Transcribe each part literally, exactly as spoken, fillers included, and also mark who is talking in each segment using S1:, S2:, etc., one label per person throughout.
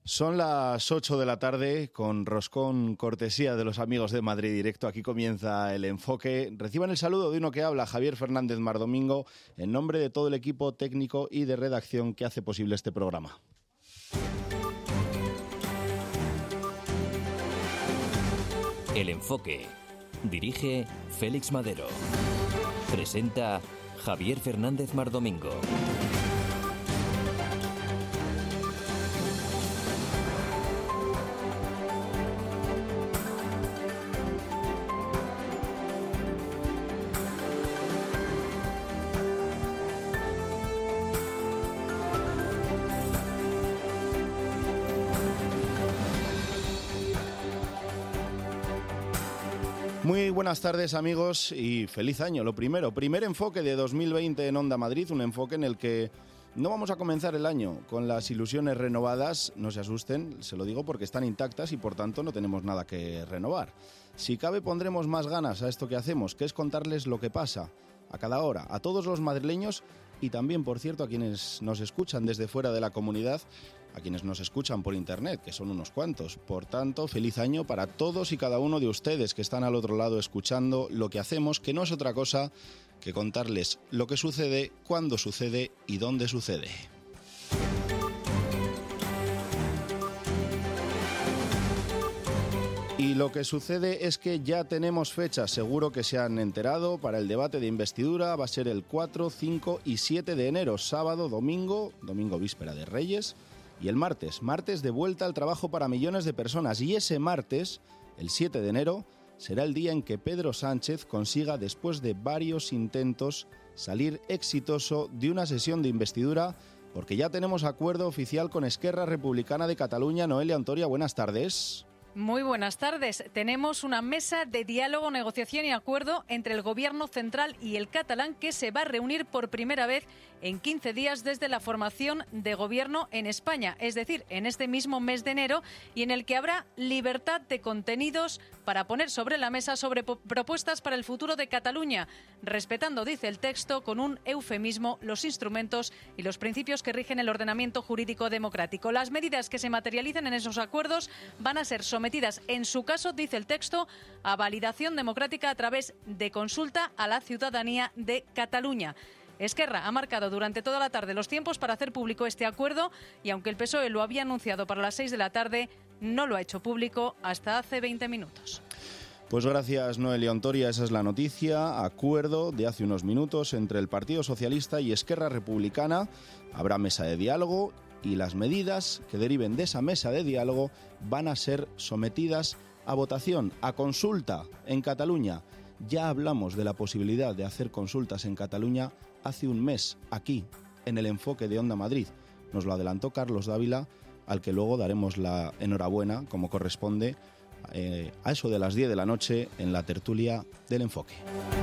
S1: Son las ocho de la tarde, con roscón cortesía de los amigos de Madrid Directo. Aquí comienza El Enfoque. Reciban el saludo de uno que habla, Javier Fernández Mardomingo, en nombre de todo el equipo técnico y de redacción que hace posible este programa.
S2: El Enfoque. Dirige Félix Madero. Presenta Javier Fernández Mardomingo.
S1: Muy buenas tardes, amigos, y feliz año. Lo primero, primer enfoque de dos mil veinte en Onda Madrid, un enfoque en el que no vamos a comenzar el año con las ilusiones renovadas. No se asusten, se lo digo porque están intactas y por tanto no tenemos nada que renovar. Si cabe, pondremos más ganas a esto que hacemos, que es contarles lo que pasa a cada hora, a todos los madrileños y también, por cierto, a quienes nos escuchan desde fuera de la comunidad, a quienes nos escuchan por internet, que son unos cuantos. Por tanto, feliz año para todos y cada uno de ustedes que están al otro lado escuchando lo que hacemos, que no es otra cosa que contarles lo que sucede, cuándo sucede y dónde sucede. Y lo que sucede es que ya tenemos fechas, seguro que se han enterado, para el debate de investidura. Va a ser el cuatro, cinco y siete de enero, sábado, domingo, domingo víspera de Reyes, y el martes, martes de vuelta al trabajo para millones de personas. Y ese martes, el siete de enero, será el día en que Pedro Sánchez consiga, después de varios intentos, salir exitoso de una sesión de investidura, porque ya tenemos acuerdo oficial con Esquerra Republicana de Cataluña. Noelia Ontoria, buenas tardes.
S3: Muy buenas tardes. Tenemos una mesa de diálogo, negociación y acuerdo entre el Gobierno central y el catalán que se va a reunir por primera vez en quince días desde la formación de gobierno en España, es decir, en este mismo mes de enero, y en el que habrá libertad de contenidos para poner sobre la mesa sobre propuestas para el futuro de Cataluña, respetando, dice el texto, con un eufemismo, los instrumentos y los principios que rigen el ordenamiento jurídico democrático. Las medidas que se materialicen en esos acuerdos van a ser sometidas, en su caso, dice el texto, a validación democrática a través de consulta a la ciudadanía de Cataluña. Esquerra ha marcado durante toda la tarde los tiempos para hacer público este acuerdo y aunque el P S O E lo había anunciado para las seis de la tarde, no lo ha hecho público hasta hace veinte minutos.
S1: Pues gracias, Noelia Ontoria. Esa es la noticia. Acuerdo de hace unos minutos entre el Partido Socialista y Esquerra Republicana. Habrá mesa de diálogo y las medidas que deriven de esa mesa de diálogo van a ser sometidas a votación, a consulta en Cataluña. Ya hablamos de la posibilidad de hacer consultas en Cataluña hace un mes, aquí, en el Enfoque de Onda Madrid. Nos lo adelantó Carlos Dávila, al que luego daremos la enhorabuena, como corresponde, eh, a eso de las diez de la noche en la tertulia del Enfoque.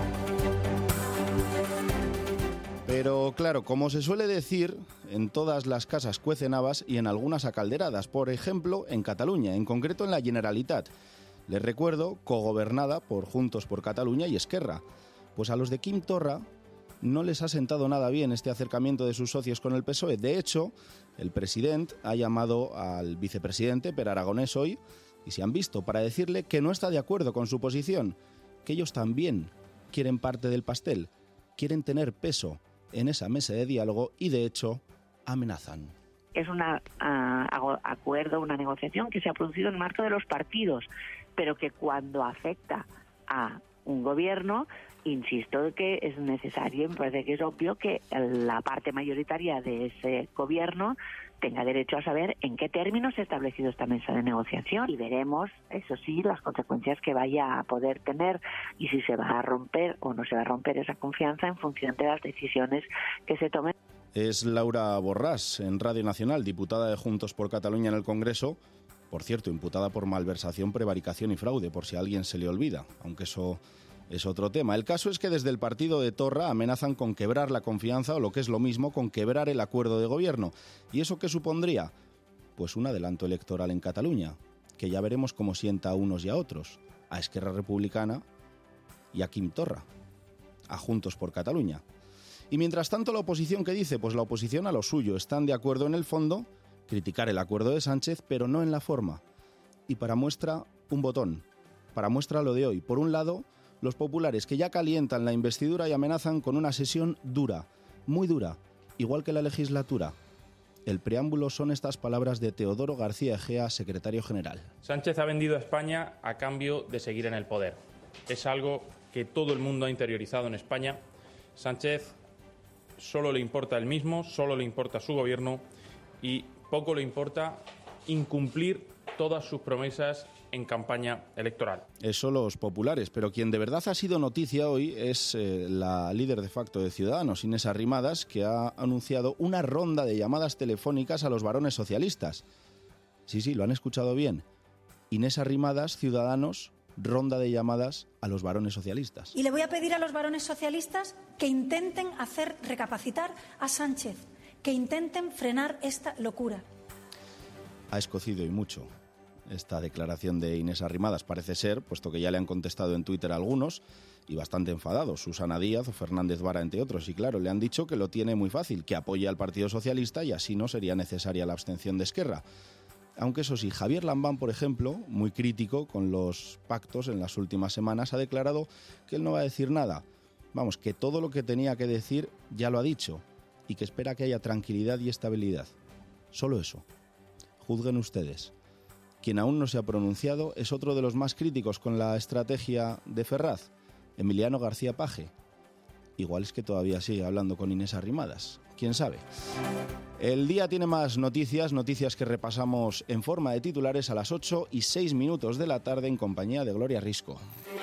S1: Pero claro, como se suele decir, en todas las casas cuecen habas y en algunas acalderadas. Por ejemplo, en Cataluña, en concreto en la Generalitat. Les recuerdo, cogobernada por Juntos por Cataluña y Esquerra. Pues a los de Quim Torra no les ha sentado nada bien este acercamiento de sus socios con el P S O E. De hecho, el presidente ha llamado al vicepresidente Per Aragonés hoy y se han visto para decirle que no está de acuerdo con su posición, que ellos también quieren parte del pastel, quieren tener peso en esa mesa de diálogo y, de hecho, amenazan.
S4: Es un uh, acuerdo, una negociación que se ha producido en el marco de los partidos, pero que cuando afecta a un gobierno, insisto que es necesario, me parece que es obvio que la parte mayoritaria de ese gobierno tenga derecho a saber en qué términos se ha establecido esta mesa de negociación y veremos, eso sí, las consecuencias que vaya a poder tener y si se va a romper o no se va a romper esa confianza en función de las decisiones que se tomen.
S1: Es Laura Borràs, en Radio Nacional, diputada de Juntos por Cataluña en el Congreso, por cierto, imputada por malversación, prevaricación y fraude, por si a alguien se le olvida, aunque eso es otro tema. El caso es que desde el partido de Torra amenazan con quebrar la confianza, o lo que es lo mismo, con quebrar el acuerdo de gobierno. ¿Y eso qué supondría? Pues un adelanto electoral en Cataluña, que ya veremos cómo sienta a unos y a otros, a Esquerra Republicana y a Quim Torra, a Juntos por Cataluña. Y mientras tanto, la oposición, ¿qué dice? Pues la oposición a lo suyo, están de acuerdo en el fondo, criticar el acuerdo de Sánchez, pero no en la forma. Y para muestra, un botón. Para muestra lo de hoy. Por un lado, los populares que ya calientan la investidura y amenazan con una sesión dura, muy dura, igual que la legislatura. El preámbulo son estas palabras de Teodoro García Egea, secretario general.
S5: Sánchez ha vendido a España a cambio de seguir en el poder. Es algo que todo el mundo ha interiorizado en España. Sánchez solo le importa él mismo, solo le importa su gobierno y poco le importa incumplir todas sus promesas en campaña electoral.
S1: Eso los populares, pero quien de verdad ha sido noticia hoy es eh, la líder de facto de Ciudadanos, Inés Arrimadas, que ha anunciado una ronda de llamadas telefónicas a los varones socialistas. Sí, sí, lo han escuchado bien. Inés Arrimadas, Ciudadanos, ronda de llamadas a los varones socialistas.
S6: Y le voy a pedir a los varones socialistas que intenten hacer recapacitar a Sánchez, que intenten frenar esta locura.
S1: Ha escocido y mucho esta declaración de Inés Arrimadas, parece ser, puesto que ya le han contestado en Twitter a algunos, y bastante enfadados, Susana Díaz o Fernández Vara, entre otros. Y claro, le han dicho que lo tiene muy fácil, que apoya al Partido Socialista y así no sería necesaria la abstención de Esquerra. Aunque eso sí, Javier Lambán, por ejemplo, muy crítico con los pactos en las últimas semanas, ha declarado que él no va a decir nada. Vamos, que todo lo que tenía que decir ya lo ha dicho y que espera que haya tranquilidad y estabilidad. Solo eso. Juzguen ustedes. Quien aún no se ha pronunciado es otro de los más críticos con la estrategia de Ferraz, Emiliano García Paje. Igual es que todavía sigue hablando con Inés Arrimadas. ¿Quién sabe? El día tiene más noticias, noticias que repasamos en forma de titulares a las ocho y seis minutos de la tarde en compañía de Gloria Risco.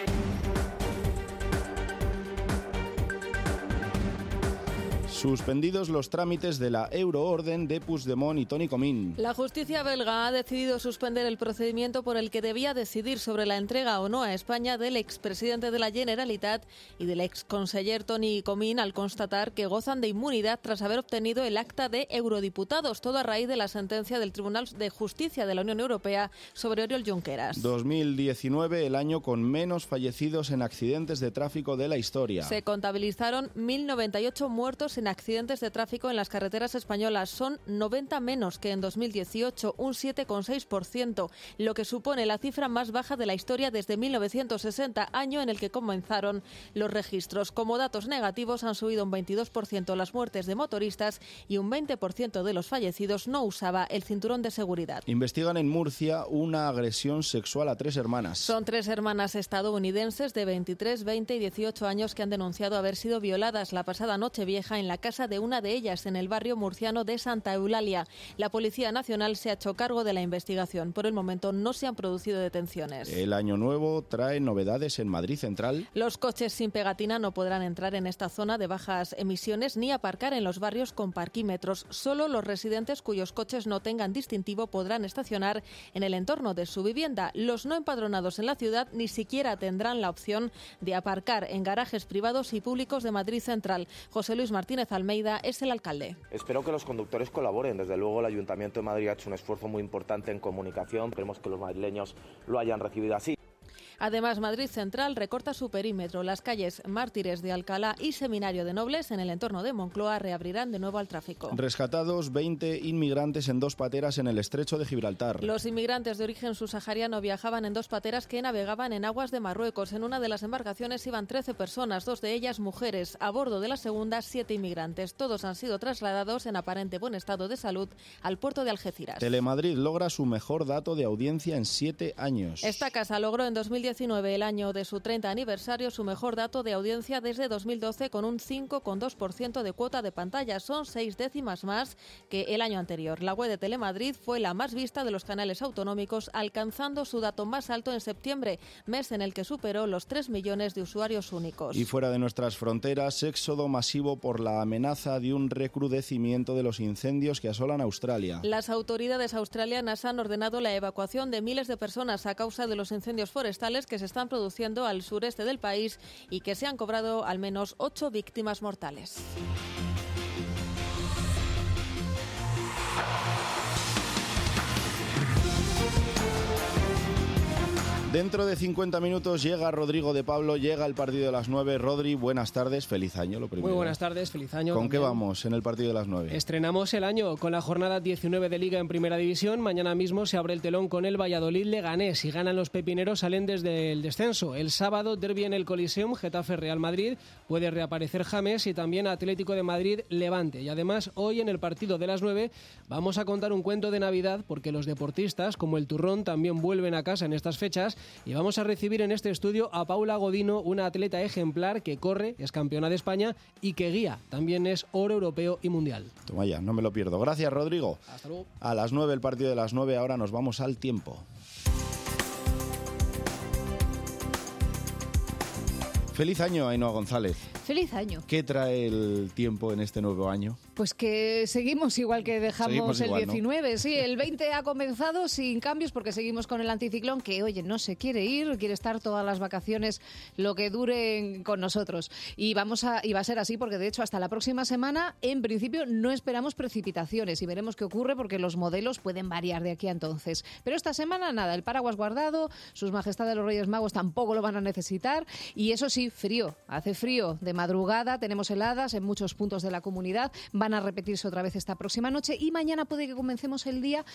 S1: Suspendidos los trámites de la euroorden de Puigdemont y Toni Comín.
S7: La justicia belga ha decidido suspender el procedimiento por el que debía decidir sobre la entrega o no a España del expresidente de la Generalitat y del exconseller Toni Comín al constatar que gozan de inmunidad tras haber obtenido el acta de eurodiputados, todo a raíz de la sentencia del Tribunal de Justicia de la Unión Europea sobre Oriol Junqueras.
S1: dos mil diecinueve, el año con menos fallecidos en accidentes de tráfico de la historia.
S7: Se contabilizaron mil noventa y ocho muertos en accidentes de tráfico en las carreteras españolas. Son noventa menos que en dos mil dieciocho, un siete coma seis por ciento, lo que supone la cifra más baja de la historia desde mil novecientos sesenta, año en el que comenzaron los registros. Como datos negativos, han subido un veintidós por ciento las muertes de motoristas y un veinte por ciento de los fallecidos no usaba el cinturón de seguridad.
S1: Investigan en Murcia una agresión sexual a tres hermanas.
S7: Son tres hermanas estadounidenses de veintitrés, veinte y dieciocho años que han denunciado haber sido violadas la pasada Nochevieja en la casa de una de ellas en el barrio murciano de Santa Eulalia. La Policía Nacional se ha hecho cargo de la investigación. Por el momento no se han producido detenciones.
S1: El año nuevo trae novedades en Madrid Central.
S7: Los coches sin pegatina no podrán entrar en esta zona de bajas emisiones ni aparcar en los barrios con parquímetros. Solo los residentes cuyos coches no tengan distintivo podrán estacionar en el entorno de su vivienda. Los no empadronados en la ciudad ni siquiera tendrán la opción de aparcar en garajes privados y públicos de Madrid Central. José Luis Martínez Almeida es el alcalde.
S8: Espero que los conductores colaboren. Desde luego el Ayuntamiento de Madrid ha hecho un esfuerzo muy importante en comunicación. Esperemos que los madrileños lo hayan recibido así.
S7: Además, Madrid Central recorta su perímetro. Las calles Mártires de Alcalá y Seminario de Nobles, en el entorno de Moncloa, reabrirán de nuevo al tráfico.
S1: Rescatados veinte inmigrantes en dos pateras en el estrecho de Gibraltar.
S7: Los inmigrantes de origen subsahariano viajaban en dos pateras que navegaban en aguas de Marruecos. En una de las embarcaciones iban trece personas, dos de ellas mujeres. A bordo de la segunda, siete inmigrantes. Todos han sido trasladados en aparente buen estado de salud al puerto de Algeciras.
S1: Telemadrid logra su mejor dato de audiencia en siete años.
S7: Esta casa logró en dos mil diecinueve, el año de su treinta aniversario, su mejor dato de audiencia desde dos mil doce, con un cinco coma dos por ciento de cuota de pantalla. Son seis décimas más que el año anterior. La web de Telemadrid fue la más vista de los canales autonómicos, alcanzando su dato más alto en septiembre, mes en el que superó los tres millones de usuarios únicos.
S1: Y fuera de nuestras fronteras, éxodo masivo por la amenaza de un recrudecimiento de los incendios que asolan Australia.
S7: Las autoridades australianas han ordenado la evacuación de miles de personas a causa de los incendios forestales que se están produciendo al sureste del país y que se han cobrado al menos ocho víctimas mortales.
S1: Dentro de cincuenta minutos llega Rodrigo de Pablo, llega el partido de las nueve. Rodri, buenas tardes, feliz año, lo primero.
S9: Muy buenas tardes, feliz año.
S1: ¿Con
S9: también.
S1: qué vamos en el partido de las nueve?
S9: Estrenamos el año con la jornada diecinueve de Liga en Primera División. Mañana mismo se abre el telón con el Valladolid-Leganés. Si ganan los pepineros salen desde el descenso. El sábado, derbi en el Coliseum, Getafe-Real Madrid. Puede reaparecer James y también Atlético de Madrid-Levante. Y además, hoy en el partido de las nueve vamos a contar un cuento de Navidad porque los deportistas, como el Turrón, también vuelven a casa en estas fechas y vamos a recibir en este estudio a Paula Godino, una atleta ejemplar que corre, es campeona de España y que guía. También es oro europeo y mundial.
S1: Toma ya, no me lo pierdo. Gracias, Rodrigo.
S9: Hasta luego.
S1: A las nueve el partido de las nueve, ahora nos vamos al tiempo. Feliz año, Ainhoa González.
S10: Feliz año.
S1: ¿Qué trae el tiempo en este nuevo año?
S10: Pues que seguimos igual que dejamos
S1: Seguimos
S10: el
S1: igual, ¿no?
S10: diecinueve. Sí, el veinte ha comenzado sin cambios porque seguimos con el anticiclón que, oye, no se quiere ir, quiere estar todas las vacaciones lo que duren con nosotros. Y vamos a y va a ser así porque, de hecho, hasta la próxima semana, en principio, no esperamos precipitaciones y veremos qué ocurre porque los modelos pueden variar de aquí a entonces. Pero esta semana, nada, el paraguas guardado, sus majestades los Reyes Magos tampoco lo van a necesitar y eso sí, frío. Hace frío de madrugada, tenemos heladas en muchos puntos de la comunidad, van a repetirse otra vez esta próxima noche y mañana puede que comencemos el día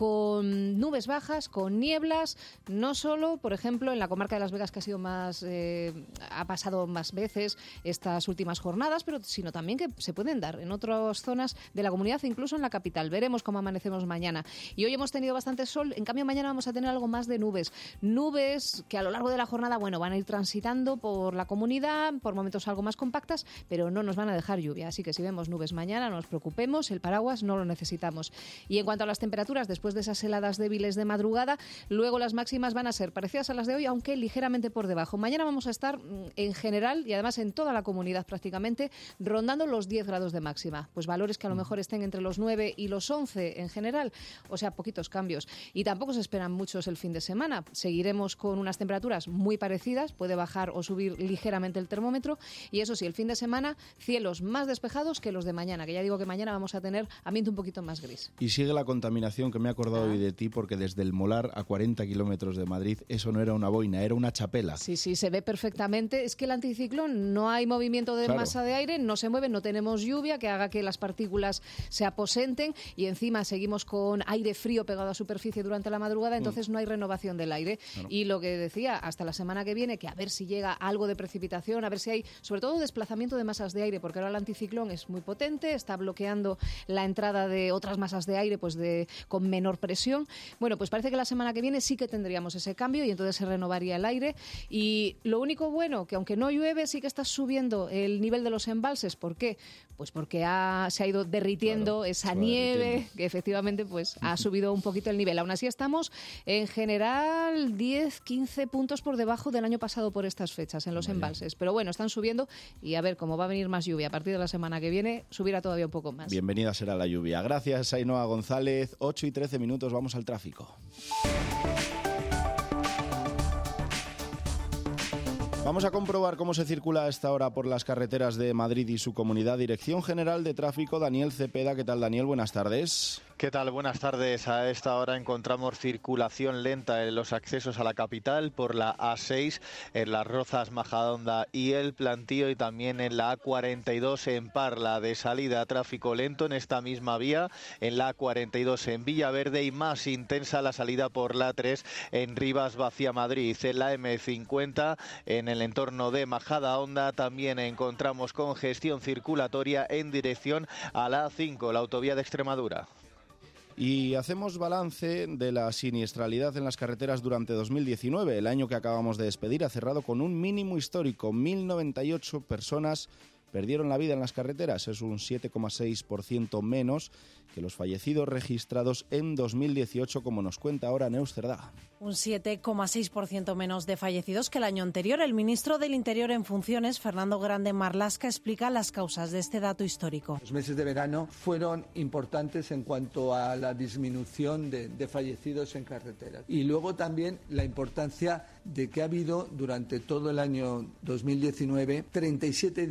S10: con nubes bajas, con nieblas, no solo, por ejemplo, en la comarca de Las Vegas, que ha sido más, eh, ha pasado más veces estas últimas jornadas, pero sino también que se pueden dar en otras zonas de la comunidad, incluso en la capital. Veremos cómo amanecemos mañana. Y hoy hemos tenido bastante sol, en cambio mañana vamos a tener algo más de nubes. Nubes que a lo largo de la jornada, bueno, van a ir transitando por la comunidad, por momentos algo más compactas, pero no nos van a dejar lluvia. Así que si vemos nubes mañana, no nos preocupemos, el paraguas no lo necesitamos. Y en cuanto a las temperaturas, después de esas heladas débiles de madrugada, luego las máximas van a ser parecidas a las de hoy, aunque ligeramente por debajo. Mañana vamos a estar en general, y además en toda la comunidad prácticamente, rondando los diez grados de máxima. Pues valores que a lo mejor estén entre los nueve y los once en general, o sea, poquitos cambios. Y tampoco se esperan muchos el fin de semana. Seguiremos con unas temperaturas muy parecidas, puede bajar o subir ligeramente el termómetro, y eso sí, el fin de semana, cielos más despejados que los de mañana, que ya digo que mañana vamos a tener ambiente un poquito más gris.
S1: Y sigue la contaminación, que me he acordado
S10: Ah.
S1: hoy de ti, porque desde el Molar a cuarenta kilómetros de Madrid, eso no era una boina, era una chapela.
S10: Sí, sí, se ve perfectamente. Es que el anticiclón, no hay movimiento de
S1: Claro.
S10: masa de aire, no se mueve, no tenemos lluvia que haga que las partículas se aposenten y encima seguimos con aire frío pegado a superficie durante la madrugada, entonces no hay renovación del aire.
S1: Claro.
S10: Y lo que decía, hasta la semana que viene, que a ver si llega algo de precipitación, a ver si hay, sobre todo, desplazamiento de masas de aire, porque ahora el anticiclón es muy potente, está bloqueando la entrada de otras masas de aire pues de con menor presión. Bueno, pues parece que la semana que viene sí que tendríamos ese cambio y entonces se renovaría el aire. Y lo único bueno, que aunque no llueve, sí que está subiendo el nivel de los embalses. ¿Por qué? Pues porque ha, se ha ido derritiendo
S1: Claro,
S10: esa
S1: se va
S10: nieve,
S1: derritiendo.
S10: que efectivamente pues ha subido un poquito el nivel. Aún así estamos en general diez, quince puntos por debajo del año pasado por estas fechas en los
S1: Vaya.
S10: embalses. Pero bueno, están subiendo y a ver, cómo va a venir más lluvia a partir de la semana que viene, subirá todavía un poco más.
S1: Bienvenida será la lluvia. Gracias, Ainhoa González. ocho y trece minutos, vamos al tráfico. Vamos a comprobar cómo se circula a esta hora por las carreteras de Madrid y su comunidad. Dirección General de Tráfico, Daniel Cepeda. ¿Qué tal, Daniel? Buenas tardes.
S11: ¿Qué tal? Buenas tardes. A esta hora encontramos circulación lenta en los accesos a la capital por la A seis, en Las Rozas, Majadahonda y El Plantío, y también en la A cuarenta y dos en Parla. De salida, tráfico lento en esta misma vía, en la A cuarenta y dos en Villaverde, y más intensa la salida por la A tres en Rivas Vacía Madrid. En la eme cincuenta, en el entorno de Majadahonda, también encontramos congestión circulatoria en dirección a la A cinco, la autovía de Extremadura.
S1: Y hacemos balance de la siniestralidad en las carreteras durante dos mil diecinueve. El año que acabamos de despedir ha cerrado con un mínimo histórico. mil noventa y ocho personas perdieron la vida en las carreteras. Es un siete coma seis por ciento menos que los fallecidos registrados en dos mil dieciocho, como nos cuenta ahora Neus Cerdá.
S12: Un siete coma seis por ciento menos de fallecidos que el año anterior. El ministro del Interior en funciones, Fernando Grande Marlaska, explica las causas de este dato histórico.
S13: Los meses de verano fueron importantes en cuanto a la disminución de, de fallecidos en carreteras. Y luego también la importancia de que ha habido durante todo el año dos mil diecinueve treinta y siete días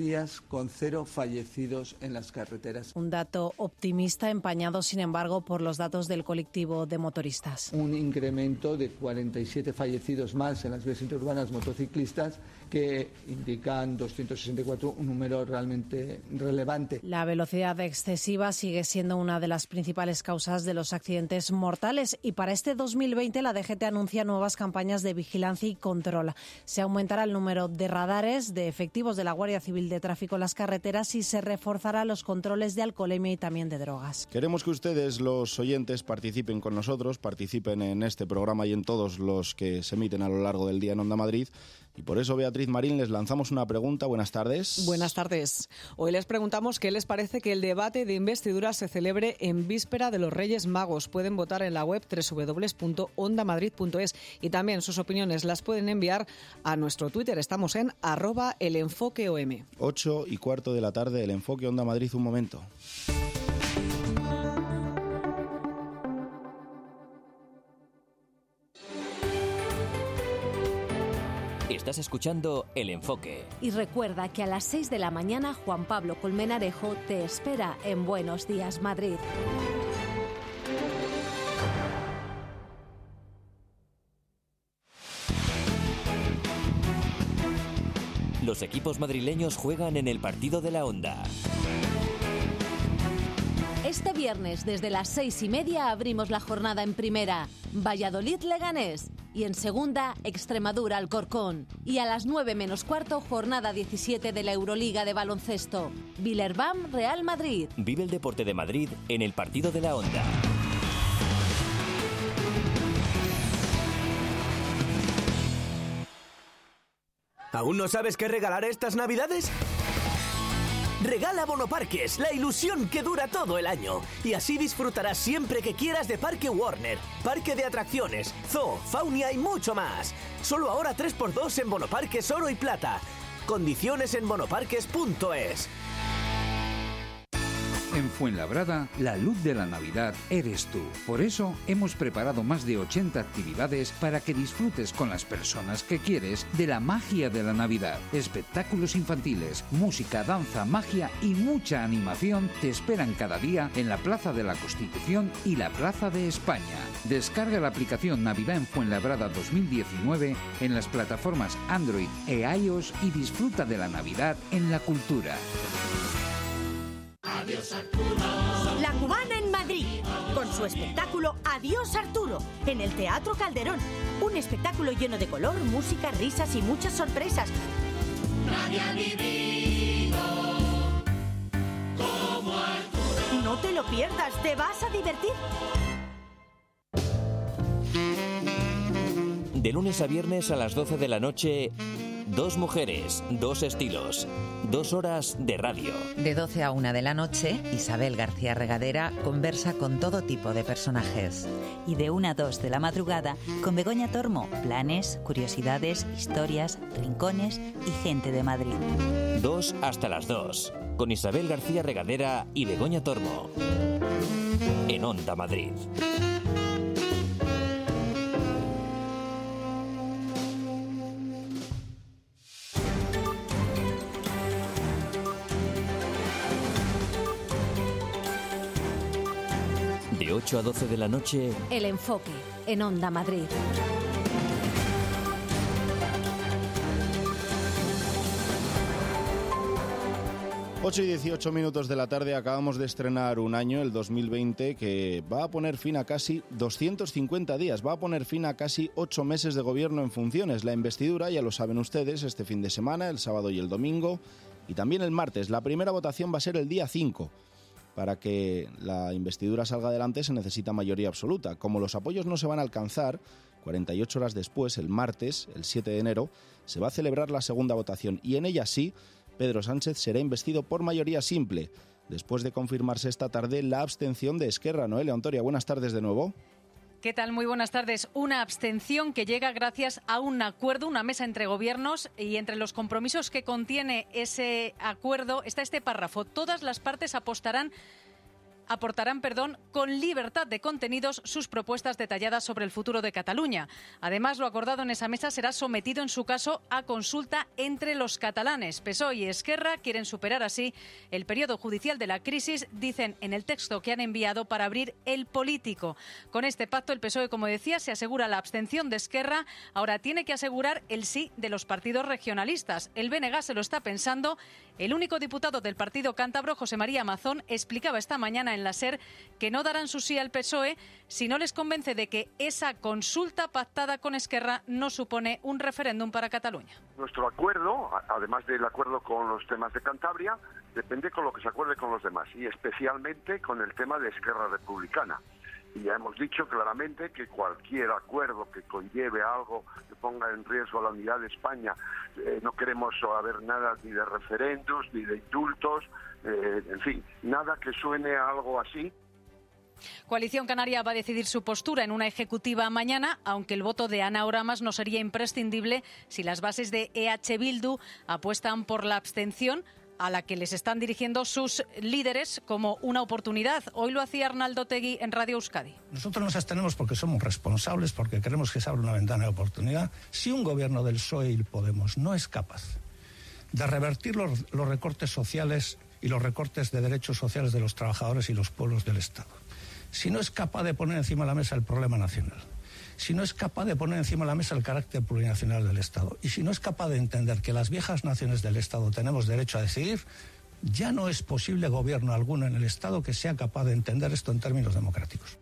S13: con cero fallecidos en las carreteras.
S12: Un dato optimista, empañado, sin embargo, por los datos del colectivo de motoristas.
S13: Un incremento de cuarenta y siete fallecidos más en las vías interurbanas motociclistas, que indican doscientos sesenta y cuatro, un número realmente relevante.
S12: La velocidad excesiva sigue siendo una de las principales causas de los accidentes mortales y para este dos mil veinte la D G T anuncia nuevas campañas de vigilancia y control. Se aumentará el número de radares, de efectivos de la Guardia Civil de Tráfico en las carreteras y se reforzará los controles de alcoholemia y también de drogas.
S1: Queremos que ustedes, los oyentes, participen con nosotros, participen en este programa y en todos los que se emiten a lo largo del día en Onda Madrid. Y por eso, Beatriz Marín, les lanzamos una pregunta. Buenas tardes.
S14: Buenas tardes. Hoy les preguntamos qué les parece que el debate de investidura se celebre en víspera de los Reyes Magos. Pueden votar en la web doble u doble u doble u punto onda madrid punto es y también sus opiniones las pueden enviar a nuestro Twitter. Estamos en arroba el enfoque O M.
S1: Ocho y cuarto de la tarde, el enfoque Onda Madrid. Un momento.
S2: Estás escuchando El Enfoque.
S15: Y recuerda que a las seis de la mañana Juan Pablo Colmenarejo te espera en Buenos Días, Madrid.
S2: Los equipos madrileños juegan en el partido de la Onda.
S15: Este viernes, desde las seis y media, abrimos la jornada en primera. Valladolid-Leganés. Y en segunda, Extremadura-Alcorcón. Y a las nueve menos cuarto, jornada diecisiete de la Euroliga de baloncesto. Villerban-Real Madrid.
S2: Vive el deporte de Madrid en el partido de la Onda.
S16: ¿Aún no sabes qué regalar estas Navidades? Regala Bonoparques, la ilusión que dura todo el año. Y así disfrutarás siempre que quieras de Parque Warner, parque de atracciones, zoo, faunia y mucho más. Solo ahora tres por dos en Bonoparques Oro y Plata. Condiciones en bonoparques punto es.
S17: En Fuenlabrada, la luz de la Navidad eres tú. Por eso hemos preparado más de ochenta actividades para que disfrutes con las personas que quieres de la magia de la Navidad. Espectáculos infantiles, música, danza, magia y mucha animación te esperan cada día en la Plaza de la Constitución y la Plaza de España. Descarga la aplicación Navidad en Fuenlabrada dos mil diecinueve en las plataformas Android e iOS y disfruta de la Navidad en la cultura.
S18: Adiós Arturo. La Cubana en Madrid, con su espectáculo Adiós Arturo, en el Teatro Calderón. Un espectáculo lleno de color, música, risas y muchas sorpresas. Nadie ha vivido como Arturo. No te lo pierdas, te vas a divertir.
S2: De lunes a viernes a las doce de la noche, dos mujeres, dos estilos, dos horas de radio.
S19: De doce a una de la noche, Isabel García Regadera conversa con todo tipo de personajes.
S20: Y de una a dos de la madrugada, con Begoña Tormo, planes, curiosidades, historias, rincones y gente de Madrid.
S2: Dos hasta las dos, con Isabel García Regadera y Begoña Tormo. En Onda Madrid. De ocho a doce de la noche,
S15: El Enfoque, en Onda Madrid.
S1: ocho y dieciocho minutos de la tarde, acabamos de estrenar un año, el dos mil veinte, que va a poner fin a casi doscientos cincuenta días, va a poner fin a casi ocho meses de gobierno en funciones. La investidura, ya lo saben ustedes, este fin de semana, el sábado y el domingo, y también el martes. La primera votación va a ser el día cinco. Para que la investidura salga adelante se necesita mayoría absoluta. Como los apoyos no se van a alcanzar, cuarenta y ocho horas después, el martes, el siete de enero, se va a celebrar la segunda votación y en ella sí, Pedro Sánchez será investido por mayoría simple, después de confirmarse esta tarde la abstención de Esquerra. Noelia Ontoria, buenas tardes de nuevo.
S3: ¿Qué tal? Muy buenas tardes. Una abstención que llega gracias a un acuerdo, una mesa entre gobiernos, y entre los compromisos que contiene ese acuerdo está este párrafo. Todas las partes apostarán aportarán, perdón, con libertad de contenidos sus propuestas detalladas sobre el futuro de Cataluña. Además, lo acordado en esa mesa será sometido en su caso a consulta entre los catalanes. P S O E y Esquerra quieren superar así el periodo judicial de la crisis, dicen en el texto que han enviado, para abrir el político. Con este pacto, el P S O E, como decía, se asegura la abstención de Esquerra, ahora tiene que asegurar el sí de los partidos regionalistas. El B N G se lo está pensando. El único diputado del partido cántabro, José María Mazón, explicaba esta mañana en la SER que no darán su sí al P S O E si no les convence de que esa consulta pactada con Esquerra no supone un referéndum para Cataluña.
S21: Nuestro acuerdo, además del acuerdo con los temas de Cantabria, depende con lo que se acuerde con los demás, y especialmente con el tema de Esquerra Republicana. Y ya hemos dicho claramente que cualquier acuerdo que conlleve algo que ponga en riesgo la unidad de España, eh, no queremos saber nada ni de referendos, ni de indultos, eh, en fin, nada que suene a algo así.
S3: Coalición Canaria va a decidir su postura en una ejecutiva mañana, aunque el voto de Ana Oramas no sería imprescindible si las bases de E H Bildu apuestan por la abstención, a la que les están dirigiendo sus líderes como una oportunidad. Hoy lo hacía Arnaldo Otegi en Radio Euskadi.
S22: Nosotros nos abstenemos porque somos responsables, porque creemos que se abre una ventana de oportunidad. Si un gobierno del P S O E y Podemos no es capaz de revertir los, los recortes sociales y los recortes de derechos sociales de los trabajadores y los pueblos del Estado, si no es capaz de poner encima de la mesa el problema nacional, si no es capaz de poner encima de la mesa el carácter plurinacional del Estado, y si no es capaz de entender que las viejas naciones del Estado tenemos derecho a decidir, ya no es posible gobierno alguno en el Estado que sea capaz de entender esto en términos democráticos.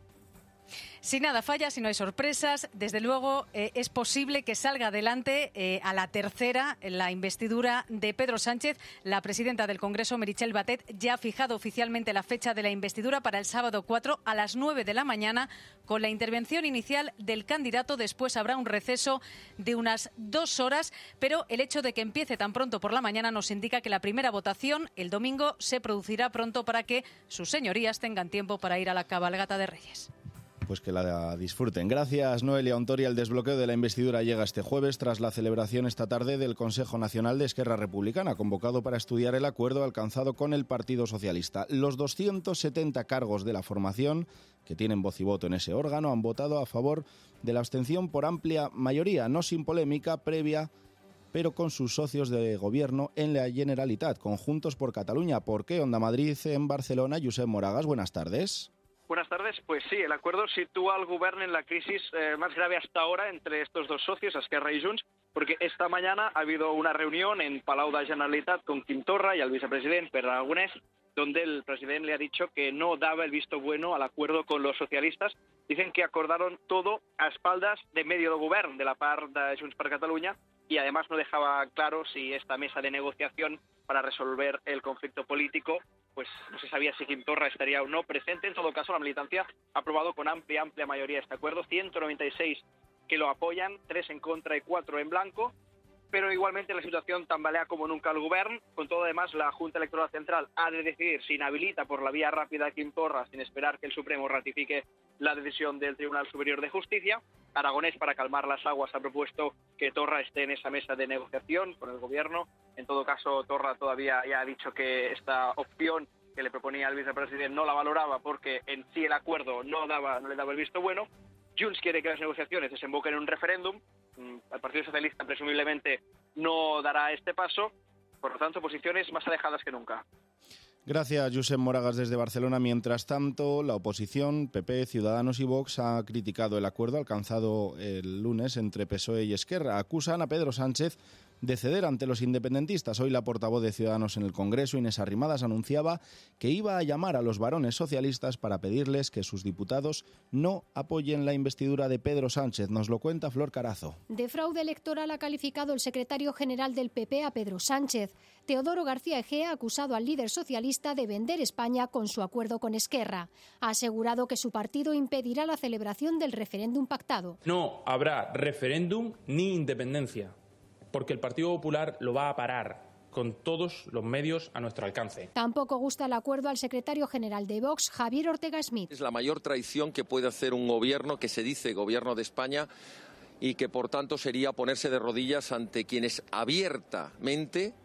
S3: Si nada falla, si no hay sorpresas, desde luego eh, es posible que salga adelante eh, a la tercera la investidura de Pedro Sánchez. La presidenta del Congreso, Meritxell Batet, ya ha fijado oficialmente la fecha de la investidura para el sábado cuatro a las nueve de la mañana, con la intervención inicial del candidato. Después habrá un receso de unas dos horas, pero el hecho de que empiece tan pronto por la mañana nos indica que la primera votación el domingo se producirá pronto para que sus señorías tengan tiempo para ir a la cabalgata de Reyes.
S1: Pues que la disfruten. Gracias, Noelia Ontoria. El desbloqueo de la investidura llega este jueves tras la celebración esta tarde del Consejo Nacional de Esquerra Republicana, convocado para estudiar el acuerdo alcanzado con el Partido Socialista. Los doscientos setenta cargos de la formación, que tienen voz y voto en ese órgano, han votado a favor de la abstención por amplia mayoría, no sin polémica previa, pero con sus socios de gobierno en la Generalitat, conjuntos por Cataluña. ¿Por qué? Onda Madrid en Barcelona. Josep Moragas, buenas tardes.
S23: Buenas tardes. Pues sí, el acuerdo sitúa al Govern en la crisis eh, más grave hasta ahora entre estos dos socios, Esquerra y Junts, porque esta mañana ha habido una reunión en Palau de la Generalitat con Quim Torra y al vicepresidente Pere Aragonès, donde el presidente le ha dicho que no daba el visto bueno al acuerdo con los socialistas. Dicen que acordaron todo a espaldas de medio del Govern, de la part de Junts per Catalunya, y además no dejaba claro si esta mesa de negociación para resolver el conflicto político, pues no se sabía si Quim Torra estaría o no presente. En todo caso, la militancia ha aprobado con amplia, amplia mayoría este acuerdo, ciento noventa y seis que lo apoyan, tres en contra y cuatro en blanco, pero igualmente la situación tambalea como nunca el Govern. Con todo, además, la Junta Electoral Central ha de decidir si inhabilita por la vía rápida a Quim Torra sin esperar que el Supremo ratifique la decisión del Tribunal Superior de Justicia. Aragonès, para calmar las aguas, ha propuesto que Torra esté en esa mesa de negociación con el Gobierno. En todo caso, Torra todavía ya ha dicho que esta opción que le proponía el vicepresidente no la valoraba porque en sí el acuerdo no daba, no le daba el visto bueno. Junts quiere que las negociaciones desemboquen en un referéndum. El Partido Socialista presumiblemente no dará este paso. Por lo tanto, posiciones más alejadas que nunca.
S1: Gracias, Josep Moragas, desde Barcelona. Mientras tanto, la oposición, P P, Ciudadanos y Vox, ha criticado el acuerdo alcanzado el lunes entre P S O E y Esquerra. Acusan a Pedro Sánchez de ceder ante los independentistas. Hoy la portavoz de Ciudadanos en el Congreso, Inés Arrimadas, anunciaba que iba a llamar a los varones socialistas para pedirles que sus diputados no apoyen la investidura de Pedro Sánchez. Nos lo cuenta Flor Carazo.
S24: De fraude electoral ha calificado el secretario general del P P a Pedro Sánchez. Teodoro García Egea ha acusado al líder socialista de vender España con su acuerdo con Esquerra. Ha asegurado que su partido impedirá la celebración del referéndum pactado.
S5: No habrá referéndum ni independencia, porque el Partido Popular lo va a parar con todos los medios a nuestro alcance.
S24: Tampoco gusta el acuerdo al secretario general de Vox, Javier Ortega Smith.
S25: Es la mayor traición que puede hacer un gobierno que se dice gobierno de España y que por tanto sería ponerse de rodillas ante quienes abiertamente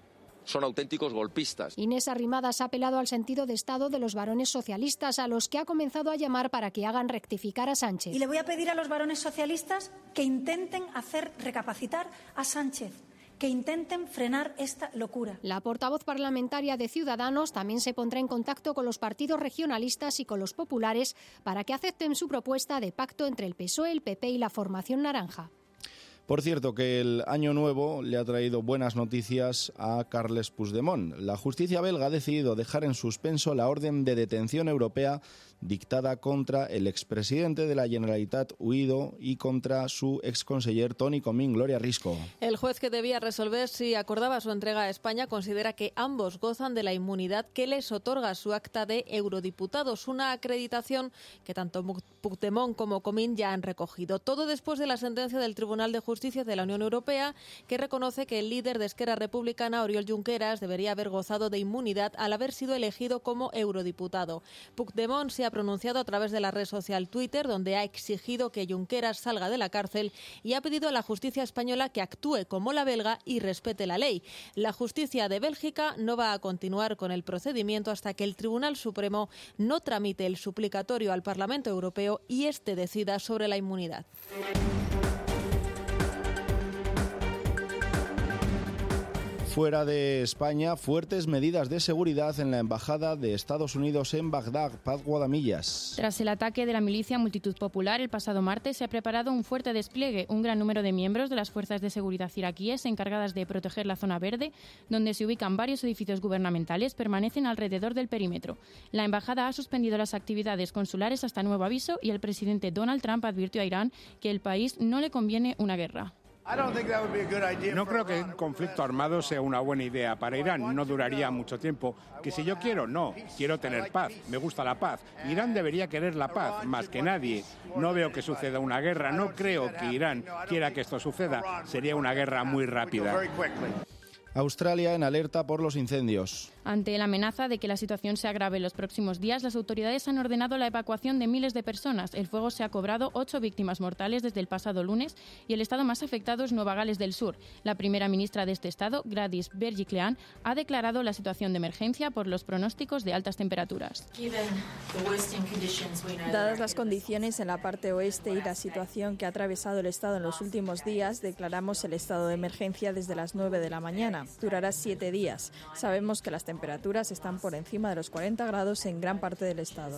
S25: son auténticos golpistas.
S24: Inés Arrimadas ha apelado al sentido de Estado de los varones socialistas, a los que ha comenzado a llamar para que hagan rectificar a Sánchez.
S4: Y le voy a pedir a los varones socialistas que intenten hacer recapacitar a Sánchez, que intenten frenar esta locura.
S24: La portavoz parlamentaria de Ciudadanos también se pondrá en contacto con los partidos regionalistas y con los populares para que acepten su propuesta de pacto entre el P S O E, el P P y la formación naranja.
S1: Por cierto, que el año nuevo le ha traído buenas noticias a Carles Puigdemont. La justicia belga ha decidido dejar en suspenso la orden de detención europea dictada contra el expresidente de la Generalitat huido y contra su exconseller Toni Comín. Gloria Risco.
S6: El juez que debía resolver si acordaba su entrega a España considera que ambos gozan de la inmunidad que les otorga su acta de eurodiputados, una acreditación que tanto Puigdemont como Comín ya han recogido. Todo después de la sentencia del Tribunal de Justicia de la Unión Europea, que reconoce que el líder de Esquerra Republicana, Oriol Junqueras, debería haber gozado de inmunidad al haber sido elegido como eurodiputado. Puigdemont se ha pronunciado a través de la red social Twitter, donde ha exigido que Junqueras salga de la cárcel y ha pedido a la justicia española que actúe como la belga y respete la ley. La justicia de Bélgica no va a continuar con el procedimiento hasta que el Tribunal Supremo no tramite el suplicatorio al Parlamento Europeo y éste decida sobre la inmunidad.
S1: Fuera de España, fuertes medidas de seguridad en la Embajada de Estados Unidos en Bagdad. Paz Guadamillas.
S7: Tras el ataque de la milicia Multitud Popular el pasado martes, se ha preparado un fuerte despliegue. Un gran número de miembros de las fuerzas de seguridad iraquíes encargadas de proteger la zona verde, donde se ubican varios edificios gubernamentales, permanecen alrededor del perímetro. La embajada ha suspendido las actividades consulares hasta nuevo aviso y el presidente Donald Trump advirtió a Irán que al país no le conviene una guerra.
S8: No creo que un conflicto armado sea una buena idea para Irán. No duraría mucho tiempo. Que si yo quiero, no. Quiero tener paz. Me gusta la paz. Irán debería querer la paz, más que nadie. No veo que suceda una guerra. No creo que Irán quiera que esto suceda. Sería una guerra muy rápida.
S1: Australia en alerta por los incendios.
S7: Ante la amenaza de que la situación se agrave en los próximos días, las autoridades han ordenado la evacuación de miles de personas. El fuego se ha cobrado ocho víctimas mortales desde el pasado lunes y el estado más afectado es Nueva Gales del Sur. La primera ministra de este estado, Gladys Berejiklian, ha declarado la situación de emergencia por los pronósticos de altas temperaturas.
S9: Dadas las condiciones en la parte oeste y la situación que ha atravesado el estado en los últimos días, declaramos el estado de emergencia desde las nueve de la mañana. Durará siete días. Sabemos que las temperaturas están por encima de los cuarenta grados en gran parte del estado.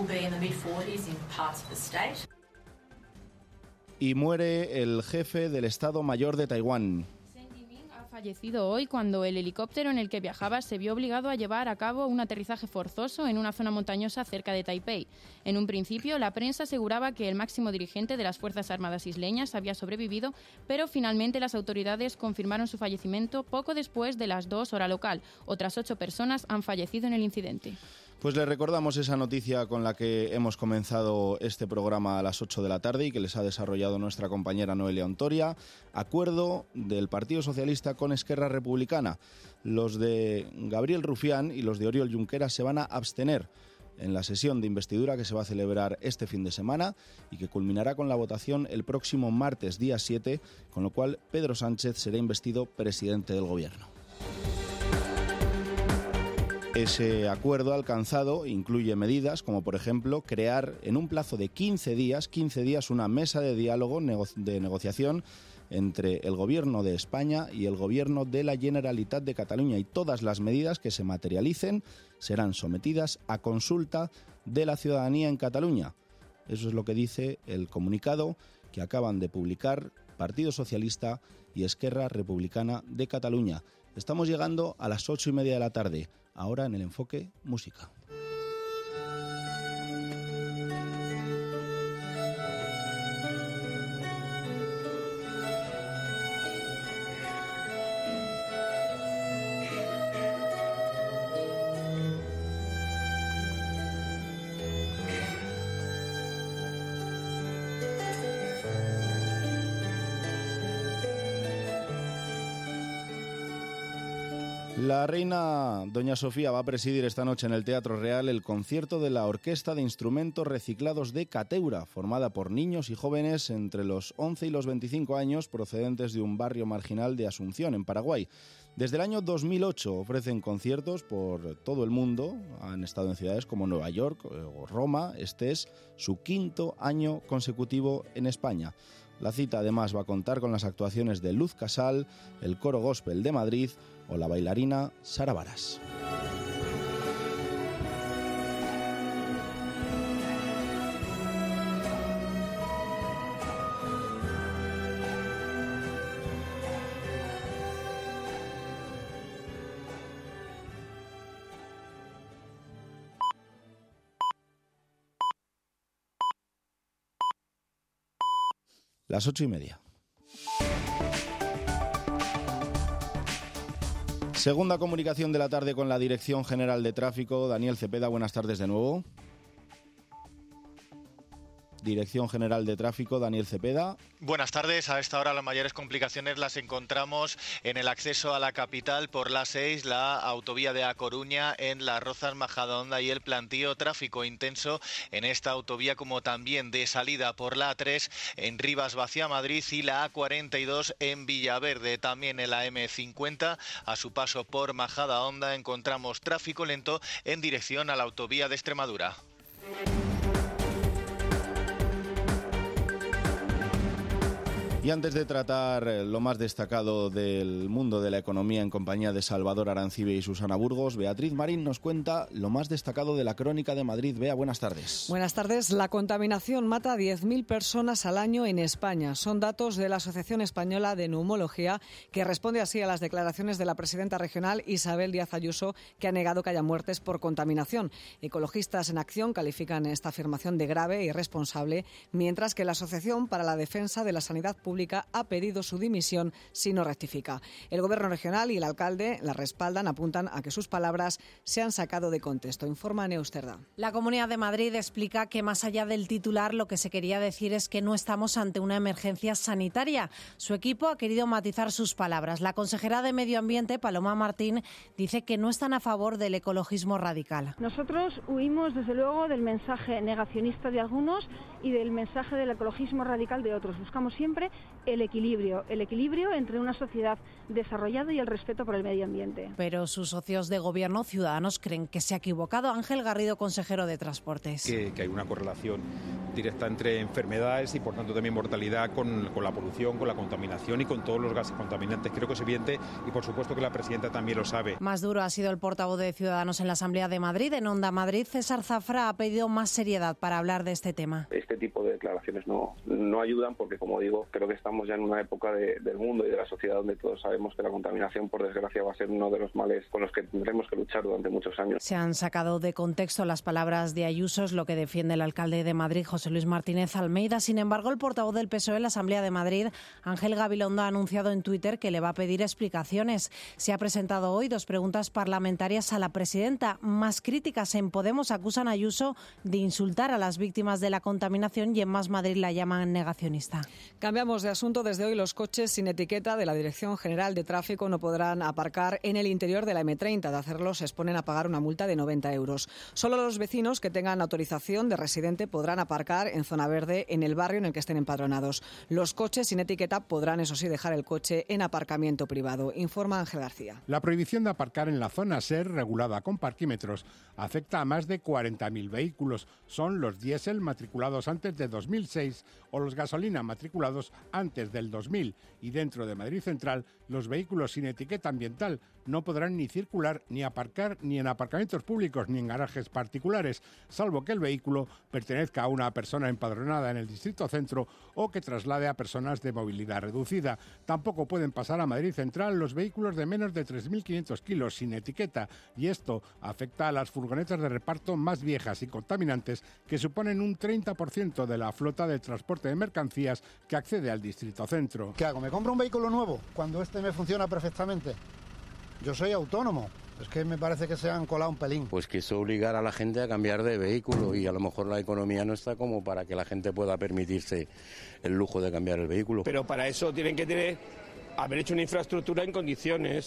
S1: Y muere el jefe del Estado Mayor de Taiwán.
S7: Fallecido hoy cuando el helicóptero en el que viajaba se vio obligado a llevar a cabo un aterrizaje forzoso en una zona montañosa cerca de Taipei. En un principio, la prensa aseguraba que el máximo dirigente de las Fuerzas Armadas isleñas había sobrevivido, pero finalmente las autoridades confirmaron su fallecimiento poco después de las dos hora local. Otras ocho personas han fallecido en el incidente.
S1: Pues les recordamos esa noticia con la que hemos comenzado este programa a las ocho de la tarde y que les ha desarrollado nuestra compañera Noelia Ontoria. Acuerdo del Partido Socialista con Esquerra Republicana. Los de Gabriel Rufián y los de Oriol Junqueras se van a abstener en la sesión de investidura que se va a celebrar este fin de semana y que culminará con la votación el próximo martes, día siete, con lo cual Pedro Sánchez será investido presidente del Gobierno. Ese acuerdo alcanzado incluye medidas como, por ejemplo, crear en un plazo de quince días, quince días una mesa de diálogo de negociación entre el Gobierno de España y el Gobierno de la Generalitat de Cataluña, y todas las medidas que se materialicen serán sometidas a consulta de la ciudadanía en Cataluña. Eso es lo que dice el comunicado que acaban de publicar Partido Socialista y Esquerra Republicana de Cataluña. Estamos llegando a las ocho y media de la tarde. Ahora en el enfoque música. La reina Doña Sofía va a presidir esta noche en el Teatro Real el concierto de la Orquesta de Instrumentos Reciclados de Cateura, formada por niños y jóvenes entre los once y los veinticinco años, procedentes de un barrio marginal de Asunción, en Paraguay. Desde el año dos mil ocho ofrecen conciertos por todo el mundo. Han estado en ciudades como Nueva York o Roma. Este es su quinto año consecutivo en España. La cita además va a contar con las actuaciones de Luz Casal, el Coro Gospel de Madrid o la bailarina Sara Varas. Las ocho y media. Segunda comunicación de la tarde con la Dirección General de Tráfico. Daniel Cepeda, buenas tardes de nuevo. Dirección General de Tráfico, Daniel Cepeda.
S10: Buenas tardes. A esta hora las mayores complicaciones las encontramos en el acceso a la capital por la seis, la autovía de A Coruña, en Las Rozas, Majadahonda y El Plantío. Tráfico intenso en esta autovía, como también de salida por la A tres en Rivas hacia Madrid y la A cuarenta y dos en Villaverde. También en la eme cincuenta, a su paso por Majadahonda, encontramos tráfico lento en dirección a la autovía de Extremadura.
S1: Y antes de tratar lo más destacado del mundo de la economía en compañía de Salvador Arancibe y Susana Burgos, Beatriz Marín nos cuenta lo más destacado de la Crónica de Madrid. Bea, buenas tardes.
S11: Buenas tardes. La contaminación mata a diez mil personas al año en España. Son datos de la Asociación Española de Neumología, que responde así a las declaraciones de la presidenta regional Isabel Díaz Ayuso, que ha negado que haya muertes por contaminación. Ecologistas en Acción califican esta afirmación de grave e irresponsable, mientras que la Asociación para la Defensa de la Sanidad Pública ha pedido su dimisión si no rectifica. El Gobierno regional y el alcalde la respaldan, apuntan a que sus palabras se han sacado de contexto. Informa Neusterda.
S12: La Comunidad de Madrid explica que más allá del titular lo que se quería decir es que no estamos ante una emergencia sanitaria. Su equipo ha querido matizar sus palabras. La consejera de Medio Ambiente, Paloma Martín, dice que no están a favor del ecologismo radical.
S13: Nosotros huimos desde luego del mensaje negacionista de algunos y del mensaje del ecologismo radical de otros. Buscamos siempre el equilibrio, el equilibrio entre una sociedad desarrollada y el respeto por el medio ambiente.
S12: Pero sus socios de gobierno, Ciudadanos, creen que se ha equivocado. Ángel Garrido, consejero de Transportes.
S14: Que, que hay una correlación directa entre enfermedades y por tanto también mortalidad con, con la polución, con la contaminación y con todos los gases contaminantes. Creo que es evidente y por supuesto que la presidenta también lo sabe.
S12: Más duro ha sido el portavoz de Ciudadanos en la Asamblea de Madrid. En Onda Madrid, César Zafra ha pedido más seriedad para hablar de este tema.
S26: Este tipo de declaraciones no, no ayudan porque, como digo, creo que estamos ya en una época de, del mundo y de la sociedad donde todos sabemos que la contaminación, por desgracia, va a ser uno de los males con los que tendremos que luchar durante muchos años.
S12: Se han sacado de contexto las palabras de Ayuso, es lo que defiende el alcalde de Madrid, José Luis Martínez Almeida. Sin embargo, el portavoz del P S O E en la Asamblea de Madrid, Ángel Gabilondo, ha anunciado en Twitter que le va a pedir explicaciones. Se ha presentado hoy dos preguntas parlamentarias a la presidenta. Más críticas en Podemos acusan a Ayuso de insultar a las víctimas de la contaminación y en Más Madrid la llaman negacionista.
S11: Cambiamos de asunto. Desde hoy los coches sin etiqueta de la Dirección General de Tráfico no podrán aparcar en el interior de la eme treinta. De hacerlo se exponen a pagar una multa de noventa euros. Solo los vecinos que tengan autorización de residente podrán aparcar en zona verde en el barrio en el que estén empadronados. Los coches sin etiqueta podrán, eso sí, dejar el coche en aparcamiento privado. Informa Ángel García.
S8: La prohibición de aparcar en la zona SER, regulada con parquímetros, afecta a más de cuarenta mil vehículos. Son los diésel matriculados antes de dos mil seis o los gasolina matriculados antes del dos mil. Y dentro de Madrid Central, los vehículos sin etiqueta ambiental no podrán ni circular ni aparcar ni en aparcamientos públicos ni en garajes particulares, salvo que el vehículo pertenezca a una persona empadronada en el Distrito Centro o que traslade a personas de movilidad reducida. Tampoco pueden pasar a Madrid Central los vehículos de menos de tres mil quinientos kilos sin etiqueta, y esto afecta a las furgonetas de reparto más viejas y contaminantes, que suponen un treinta por ciento de la flota de transporte de mercancías que accede al Distrito Centro.
S27: ¿Qué hago? ¿Me compro un vehículo nuevo cuando este me funciona perfectamente? Yo soy autónomo. Es que me parece que se han colado un pelín.
S28: Pues que eso obligar a la gente a cambiar de vehículo, y a lo mejor la economía no está como para que la gente pueda permitirse el lujo de cambiar el vehículo.
S29: Pero para eso tienen que tener, haber hecho una infraestructura en condiciones.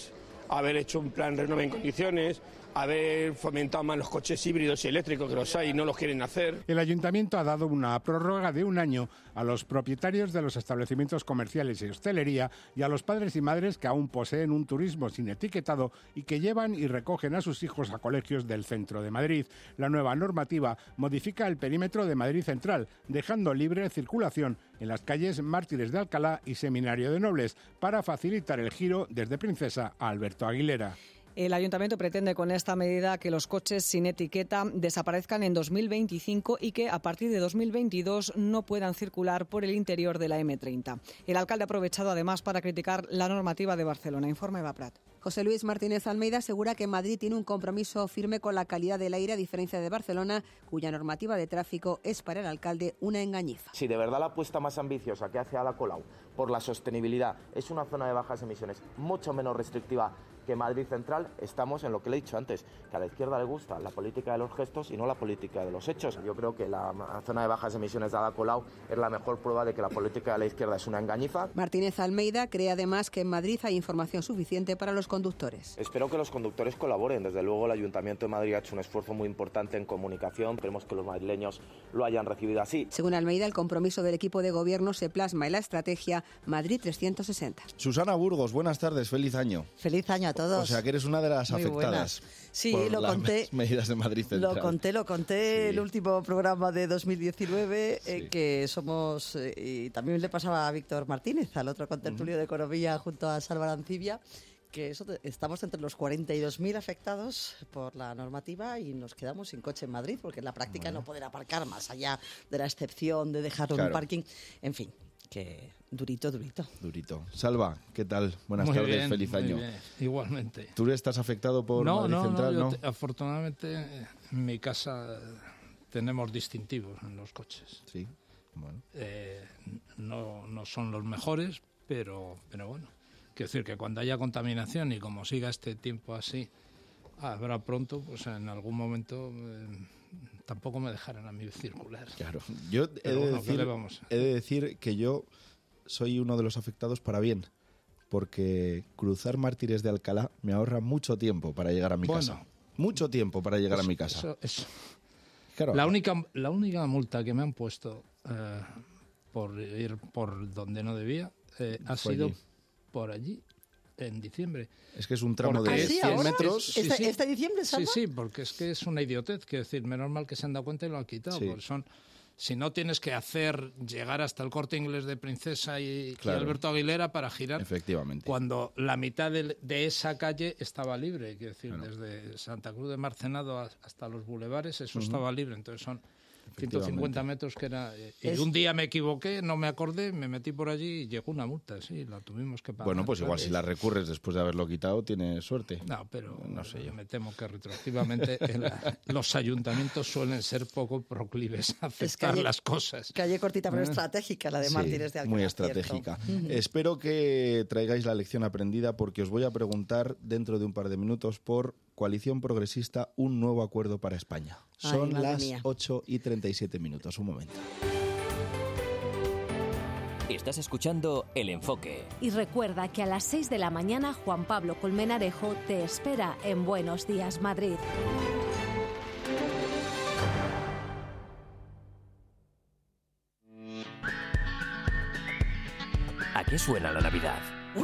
S2: haber hecho un plan Renove en condiciones, haber fomentado más los coches híbridos y eléctricos, que los hay y no los quieren hacer.
S8: El ayuntamiento ha dado una prórroga de un año a los propietarios de los establecimientos comerciales y hostelería y a los padres y madres que aún poseen un turismo sin etiquetado y que llevan y recogen a sus hijos a colegios del centro de Madrid. La nueva normativa modifica el perímetro de Madrid Central, dejando libre circulación en las calles Mártires de Alcalá y Seminario de Nobles para facilitar el giro desde Princesa a Alberto Aguilera.
S11: El Ayuntamiento pretende con esta medida que los coches sin etiqueta desaparezcan en dos mil veinticinco y que a partir de dos mil veintidós no puedan circular por el interior de la eme treinta. El alcalde ha aprovechado además para criticar la normativa de Barcelona. Informa Eva Prat.
S15: José Luis Martínez Almeida asegura que Madrid tiene un compromiso firme con la calidad del aire, a diferencia de Barcelona, cuya normativa de tráfico es para el alcalde una engañifa.
S16: Si de verdad la apuesta más ambiciosa que hace Ada Colau por la sostenibilidad es una zona de bajas emisiones mucho menos restrictiva que Madrid Central, estamos en lo que le he dicho antes, que a la izquierda le gusta la política de los gestos y no la política de los hechos. Yo creo que la zona de bajas emisiones de Ada Colau es la mejor prueba de que la política de la izquierda es una engañifa.
S15: Martínez Almeida cree además que en Madrid hay información suficiente para los conductores.
S16: Espero que los conductores colaboren. Desde luego el Ayuntamiento de Madrid ha hecho un esfuerzo muy importante en comunicación. Esperemos que los madrileños lo hayan recibido así.
S15: Según Almeida, el compromiso del equipo de gobierno se plasma en la estrategia Madrid trescientos sesenta.
S1: Susana Burgos, buenas tardes, feliz año.
S17: Feliz año a todos.
S1: O sea que eres una de las
S17: Muy
S1: afectadas
S17: buenas. Sí,
S1: por
S17: lo
S1: las
S17: conté.
S1: medidas de Madrid Central.
S17: Lo conté, lo conté
S1: Sí.
S17: el último programa de dos mil diecinueve,
S1: Sí.
S17: eh, que somos, eh, y también le pasaba a Víctor Martínez, al otro contertulio uh-huh. de Economía junto a Salva Arancibia, que eso te, estamos entre los cuarenta y dos mil afectados por la normativa y nos quedamos sin coche en Madrid, porque en la práctica bueno. no poder aparcar más allá de la excepción de dejarlo claro. en un parking, en fin. Que durito, durito.
S1: Durito. Salva, ¿qué tal? Buenas
S18: muy
S1: tardes,
S18: bien,
S1: feliz
S18: muy
S1: año.
S18: Bien. Igualmente.
S1: ¿Tú estás afectado por
S18: no,
S1: Madrid
S18: no,
S1: Central?
S18: No,
S1: no,
S18: te, afortunadamente en mi casa tenemos distintivos en los coches.
S1: Sí, bueno.
S18: Eh, no, no son los mejores, pero, pero bueno. Quiero decir que cuando haya contaminación y como siga este tiempo así, habrá pronto, pues en algún momento... Eh, tampoco me dejaran a mí circular.
S1: Claro. Yo he de, bueno, decir, vamos? he de decir que yo soy uno de los afectados para bien, porque cruzar Mártires de Alcalá me ahorra mucho tiempo para llegar a mi bueno, casa. Mucho tiempo para llegar
S18: eso,
S1: a mi casa.
S18: Eso, eso.
S1: Claro.
S18: La única, la única multa que me han puesto eh, por ir por donde no debía eh, ha
S1: Fue
S18: sido
S1: allí.
S18: por allí. En diciembre.
S1: Es que es un tramo
S18: porque
S1: de
S17: ¿sí,
S1: cien
S17: ahora?
S1: metros.
S17: Sí, ¿Este, sí. ¿Este diciembre, Salva?
S18: Sí, sí, porque es que es una idiotez. Quiero decir, menos mal que se han dado cuenta y lo han quitado. Sí. Porque son, si no tienes que hacer, llegar hasta el Corte Inglés de Princesa y, claro. y Alberto Aguilera para girar.
S1: Efectivamente.
S18: Cuando la mitad de, de esa calle estaba libre. Quiero decir, claro. desde Santa Cruz de Marcenado hasta los bulevares, eso uh-huh. estaba libre. Entonces son... ciento cincuenta metros que era... Y es... un día me equivoqué, no me acordé, me metí por allí y llegó una multa, sí, la tuvimos que pagar.
S1: Bueno, pues igual si la recurres después de haberlo quitado, tienes suerte.
S18: No, pero no sé yo. Me temo que retroactivamente la, los ayuntamientos suelen ser poco proclives a aceptar
S17: calle,
S18: las cosas.
S17: Calle cortita pero ¿Eh? estratégica, la de
S1: sí,
S17: Mártires de Alcalá.
S1: Muy estratégica. Uh-huh. Espero que traigáis la lección aprendida porque os voy a preguntar dentro de un par de minutos por Coalición Progresista, un nuevo acuerdo para España.
S17: Ay,
S1: Son las
S17: mía.
S1: ocho y treinta y siete minutos. Un momento.
S19: Estás escuchando El Enfoque.
S24: Y recuerda que a las seis de la mañana Juan Pablo Colmenarejo te espera en Buenos Días, Madrid.
S19: ¿A qué suena la Navidad?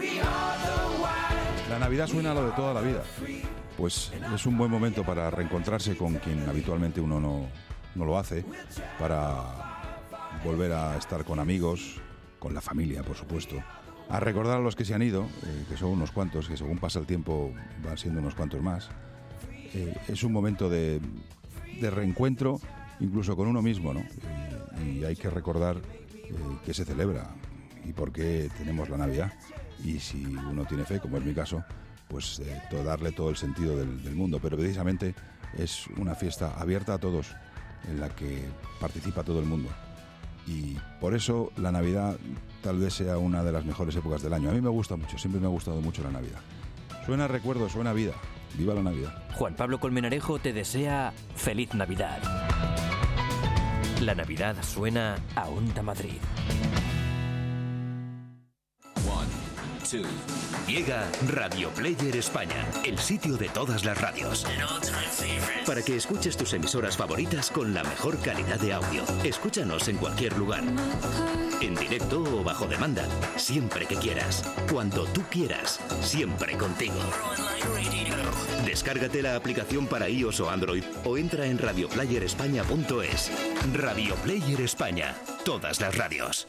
S20: La Navidad suena a lo de toda la vida. Pues es un buen momento para reencontrarse con quien habitualmente uno no, no lo hace, para volver a estar con amigos, con la familia, por supuesto, a recordar a los que se han ido, eh, que son unos cuantos, que según pasa el tiempo van siendo unos cuantos más. Eh, es un momento de, de reencuentro, incluso con uno mismo, ¿no? Eh, y hay que recordar eh, qué se celebra y por qué tenemos la Navidad. Y si uno tiene fe, como es mi caso, pues eh, todo, darle todo el sentido del, del mundo. Pero precisamente es una fiesta abierta a todos, en la que participa todo el mundo. Y por eso la Navidad tal vez sea una de las mejores épocas del año. A mí me gusta mucho, siempre me ha gustado mucho la Navidad. Suena recuerdo, suena vida. ¡Viva la Navidad!
S19: Juan Pablo Colmenarejo te desea feliz Navidad. La Navidad suena a Onda Madrid.
S3: YouTube. Llega Radio Player España, el sitio de todas las radios. Para que escuches tus emisoras favoritas con la mejor calidad de audio. Escúchanos en cualquier lugar. En directo o bajo demanda. Siempre que quieras. Cuando tú quieras. Siempre contigo. Descárgate la aplicación para iOS o Android o entra en radio player españa punto es. Radio Player España. Todas las radios.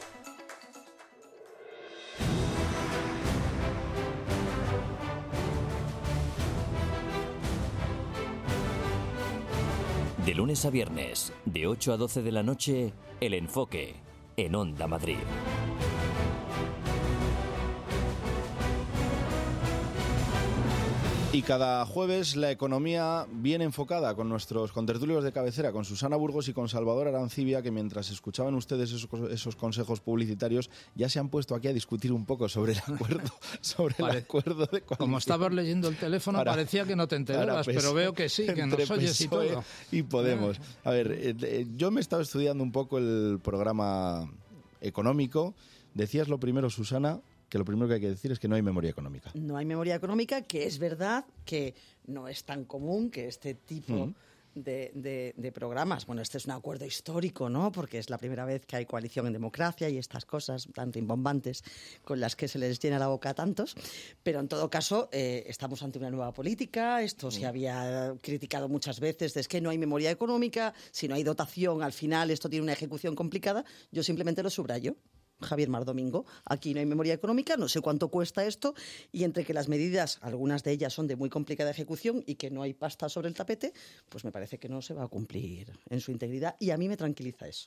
S19: De lunes a viernes, de ocho a doce de la noche, El Enfoque, en Onda Madrid.
S1: Y cada jueves la economía bien enfocada con nuestros contertulios de cabecera, con Susana Burgos y con Salvador Arancibia, que mientras escuchaban ustedes esos, esos consejos publicitarios ya se han puesto aquí a discutir un poco sobre el acuerdo, sobre Pare... el acuerdo de coalición.
S18: Como estabas leyendo el teléfono para, parecía que no te enterabas, P S O E, pero veo que sí, que nos oyes y todo.
S1: Y Podemos. A ver, eh, yo me he estado estudiando un poco el programa económico. Decías lo primero, Susana, que lo primero que hay que decir es que no hay memoria económica.
S17: No hay memoria económica, que es verdad que no es tan común que este tipo mm. de, de, de programas, bueno, este es un acuerdo histórico, ¿no? Porque es la primera vez que hay coalición en democracia y estas cosas tan rimbombantes con las que se les llena la boca a tantos, pero en todo caso eh, estamos ante una nueva política, esto mm. se había criticado muchas veces, de es que no hay memoria económica, si no hay dotación, al final esto tiene una ejecución complicada, yo simplemente lo subrayo. Javier Mar Domingo, aquí no hay memoria económica, no sé cuánto cuesta esto, y entre que las medidas, algunas de ellas son de muy complicada ejecución y que no hay pasta sobre el tapete, pues me parece que no se va a cumplir en su integridad, y a mí me tranquiliza eso.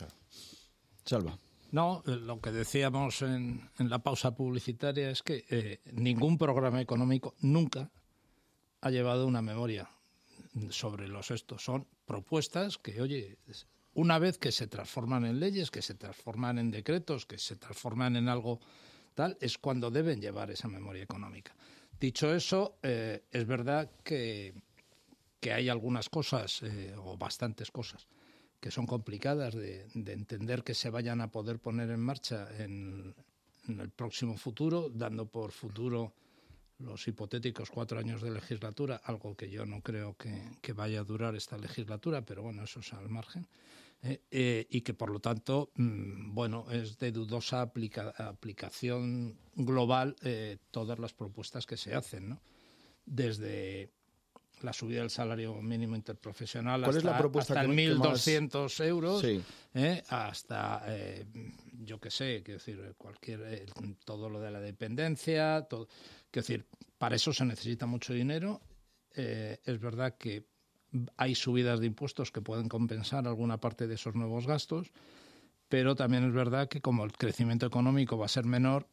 S1: Salva.
S18: No, lo que decíamos en, en la pausa publicitaria es que eh, ningún programa económico nunca ha llevado una memoria sobre los estos. Son propuestas que, oye, una vez que se transforman en leyes, que se transforman en decretos, que se transforman en algo tal, es cuando deben llevar esa memoria económica. Dicho eso, eh, es verdad que, que hay algunas cosas, eh, o bastantes cosas, que son complicadas de, de entender que se vayan a poder poner en marcha en, en el próximo futuro, dando por futuro los hipotéticos cuatro años de legislatura, algo que yo no creo que, que vaya a durar esta legislatura, pero bueno, eso es al margen, eh, eh, y que por lo tanto, mmm, bueno, es de dudosa aplica, aplicación global eh, todas las propuestas que se hacen, ¿no? Desde la subida del salario mínimo interprofesional
S1: ¿Cuál
S18: hasta,
S1: es la propuesta
S18: hasta
S1: que,
S18: mil doscientos
S1: más...
S18: euros,
S1: sí.
S18: eh, hasta, eh, yo qué sé, quiero decir, cualquier, eh, todo lo de la dependencia, todo, quiero decir, para eso se necesita mucho dinero. Eh, es verdad que hay subidas de impuestos que pueden compensar alguna parte de esos nuevos gastos, pero también es verdad que como el crecimiento económico va a ser menor,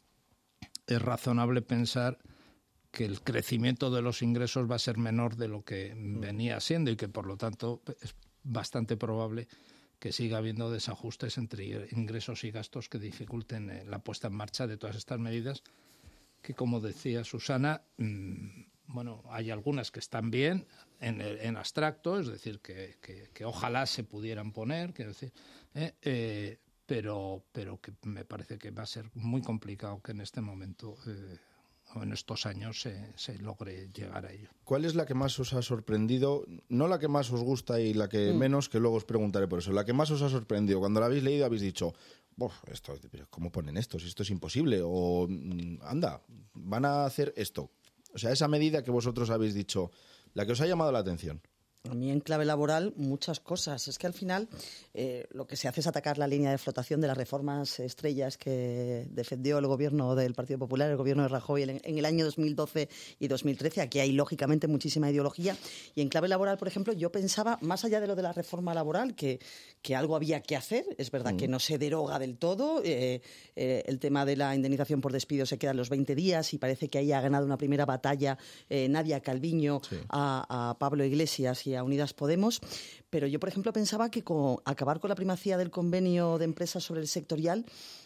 S18: es razonable pensar que el crecimiento de los ingresos va a ser menor de lo que venía siendo y que, por lo tanto, es bastante probable que siga habiendo desajustes entre ingresos y gastos que dificulten la puesta en marcha de todas estas medidas que, como decía Susana, mmm, bueno, hay algunas que están bien en, en abstracto, es decir, que, que, que ojalá se pudieran poner, quiero decir, eh, eh, pero, pero que me parece que va a ser muy complicado que en este momento eh, o en estos años se, se logre llegar a ello.
S1: ¿Cuál es la que más os ha sorprendido? No la que más os gusta y la que mm. menos, que luego os preguntaré por eso. La que más os ha sorprendido, cuando la habéis leído habéis dicho, esto, ¿cómo ponen esto? Si esto es imposible. O, anda, van a hacer esto. O sea, esa medida que vosotros habéis dicho, la que os ha llamado la atención.
S17: A mí en clave laboral muchas cosas. Es que al final eh, lo que se hace es atacar la línea de flotación de las reformas estrellas que defendió el gobierno del Partido Popular, el gobierno de Rajoy en, en el año dos mil doce y dos mil trece. Aquí hay lógicamente muchísima ideología. Y en clave laboral, por ejemplo, yo pensaba, más allá de lo de la reforma laboral, que, que algo había que hacer. Es verdad mm. que no se deroga del todo. Eh, eh, el tema de la indemnización por despido se queda en los veinte días y parece que ahí ha ganado una primera batalla eh, Nadia Calviño sí. a, a Pablo Iglesias y a Unidas Podemos, pero yo, por ejemplo, pensaba que con acabar con la primacía del convenio de empresas sobre el sectorial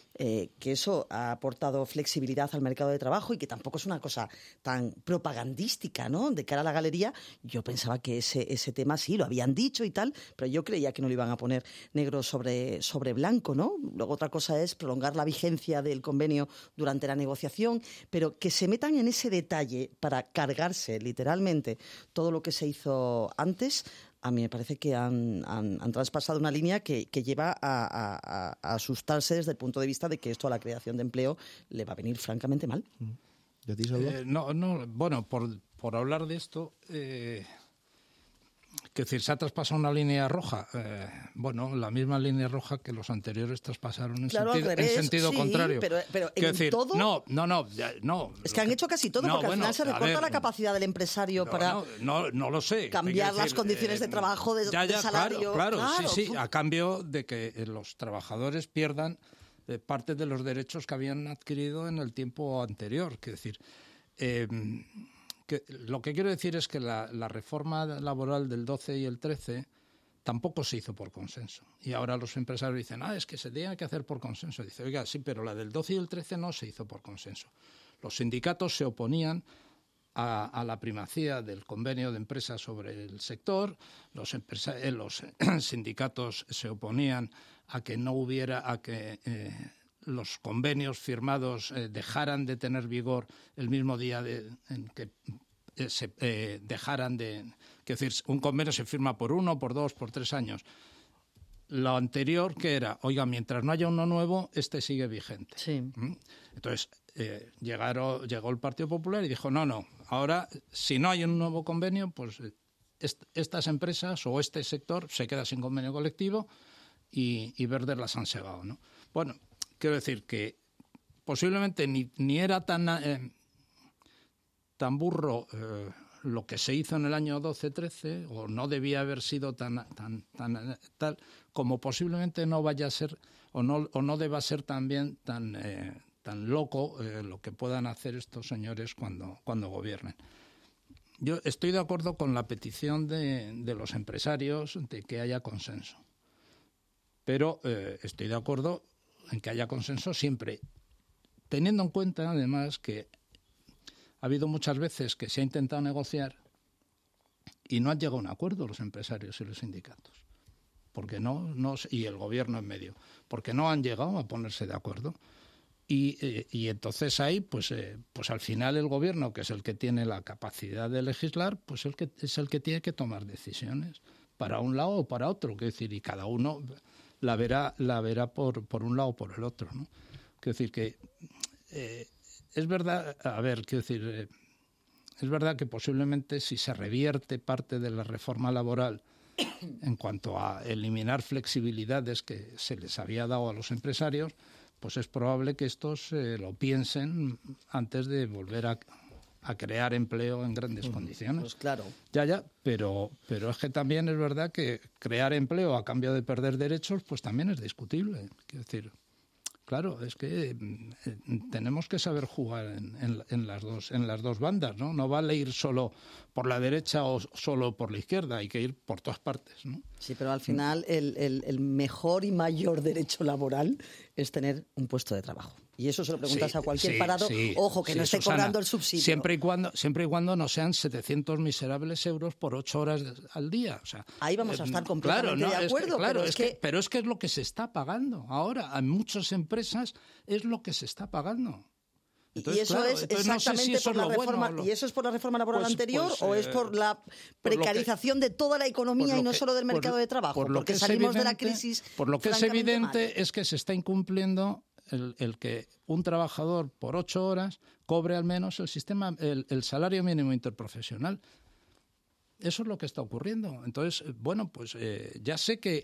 S17: eh, que eso ha aportado flexibilidad al mercado de trabajo y que tampoco es una cosa tan propagandística, ¿no? De cara a la galería, yo pensaba que ese, ese tema sí, lo habían dicho y tal, pero yo creía que no lo iban a poner negro sobre, sobre blanco, ¿no? Luego otra cosa es prolongar la vigencia del convenio durante la negociación, pero que se metan en ese detalle para cargarse literalmente todo lo que se hizo antes. A mí me parece que han, han, han traspasado una línea que, que lleva a, a, a asustarse desde el punto de vista de que esto a la creación de empleo le va a venir francamente mal.
S1: ¿De ti, Salva?
S18: Eh, no, no, bueno, por, por hablar de esto, eh, que decir, se ha traspasado una línea roja. Eh, bueno, la misma línea roja que los anteriores traspasaron en
S17: claro,
S18: sentido,
S17: al revés,
S18: en sentido
S17: sí,
S18: contrario.
S17: Pero, pero en
S18: decir,
S17: todo...
S18: No, no, no, ya, no.
S17: Es que han hecho casi todo,
S18: no,
S17: porque
S18: bueno,
S17: al final se recorta
S18: ver,
S17: la capacidad del empresario
S18: no,
S17: para
S18: no, no, no lo sé.
S17: cambiar
S18: decir,
S17: las condiciones
S18: eh,
S17: de trabajo, de,
S18: ya, ya,
S17: de salario.
S18: Claro, claro,
S17: claro,
S18: sí, sí, a cambio de que eh, los trabajadores pierdan eh, parte de los derechos que habían adquirido en el tiempo anterior. Es decir, eh, que, lo que quiero decir es que la, la reforma laboral del doce y el trece tampoco se hizo por consenso. Y ahora los empresarios dicen, ah, es que se tiene que hacer por consenso. Dice, oiga, sí, pero la del doce y el trece no se hizo por consenso. Los sindicatos se oponían a, a la primacía del convenio de empresas sobre el sector, los, empresa- eh, los sindicatos se oponían a que no hubiera, a que eh, los convenios firmados eh, dejaran de tener vigor el mismo día de, en que eh, se eh, dejaran de... Es decir, un convenio se firma por uno, por dos, por tres años. Lo anterior, que era, oiga, mientras no haya uno nuevo, este sigue vigente.
S17: Sí.
S18: ¿Mm? Entonces, eh, llegaron, llegó el Partido Popular y dijo, no, no, ahora, si no hay un nuevo convenio, pues est- estas empresas o este sector se queda sin convenio colectivo y, y Verdes las han segado, ¿no? Bueno, quiero decir que posiblemente ni, ni era tan, eh, tan burro... Eh, lo que se hizo en el año doce trece, o no debía haber sido tan, tan, tan tal, como posiblemente no vaya a ser, o no, o no deba ser también tan, eh, tan loco eh, lo que puedan hacer estos señores cuando, cuando gobiernen. Yo estoy de acuerdo con la petición de, de los empresarios de que haya consenso, pero eh, estoy de acuerdo en que haya consenso siempre, teniendo en cuenta además que ha habido muchas veces que se ha intentado negociar y no han llegado a un acuerdo los empresarios y los sindicatos, porque no, no y el gobierno en medio, porque no han llegado a ponerse de acuerdo. Y, eh, y entonces ahí, pues, eh, pues al final el gobierno, que es el que tiene la capacidad de legislar, pues el que, es el que tiene que tomar decisiones para un lado o para otro, que decir, y cada uno la verá, la verá por, por un lado o por el otro, ¿no? Quiero decir que eh, es verdad, a ver, quiero decir, eh, es verdad que posiblemente si se revierte parte de la reforma laboral en cuanto a eliminar flexibilidades que se les había dado a los empresarios, pues es probable que estos eh, lo piensen antes de volver a, a crear empleo en grandes condiciones.
S17: Pues claro.
S18: Ya, ya, pero, pero es que también es verdad que crear empleo a cambio de perder derechos, pues también es discutible. Quiero decir, claro, es que eh, tenemos que saber jugar en, en, en, las dos, en las dos bandas, ¿no? No vale ir solo por la derecha o solo por la izquierda, hay que ir por todas partes, ¿no?
S17: Sí, pero al final el, el, el mejor y mayor derecho laboral es tener un puesto de trabajo. Y eso se lo preguntas
S18: Sí,
S17: a cualquier
S18: sí,
S17: parado,
S18: sí,
S17: ojo, que
S18: sí,
S17: no esté
S18: Susana,
S17: cobrando el subsidio.
S18: Siempre y cuando siempre y cuando no sean setecientos miserables euros por ocho horas al día. O sea,
S17: ahí vamos a estar completamente
S18: claro, no,
S17: de acuerdo.
S18: Es que, claro,
S17: pero,
S18: es
S17: es
S18: que,
S17: que...
S18: pero es que es lo que se está pagando ahora. A muchas empresas es lo que se está pagando. Entonces,
S17: y eso
S18: claro,
S17: es
S18: entonces no sé
S17: exactamente
S18: si eso
S17: por la
S18: es lo
S17: reforma.
S18: bueno o lo...
S17: ¿Y eso es por la reforma laboral
S18: Pues-
S17: anterior
S18: pues,
S17: o es
S18: eh,
S17: por la
S18: por lo que-
S17: precarización de toda la economía
S18: por lo
S17: y no
S18: que-
S17: solo del
S18: por-
S17: mercado de trabajo?
S18: por lo
S17: Porque
S18: que es
S17: salimos de la
S18: evidente-
S17: crisis.
S18: Por lo que es
S17: francamente
S18: evidente
S17: mal.
S18: es que se está incumpliendo el, el que un trabajador por ocho horas cobre al menos el sistema, el, el salario mínimo interprofesional. Eso es lo que está ocurriendo. Entonces, eh, bueno, pues eh, ya sé que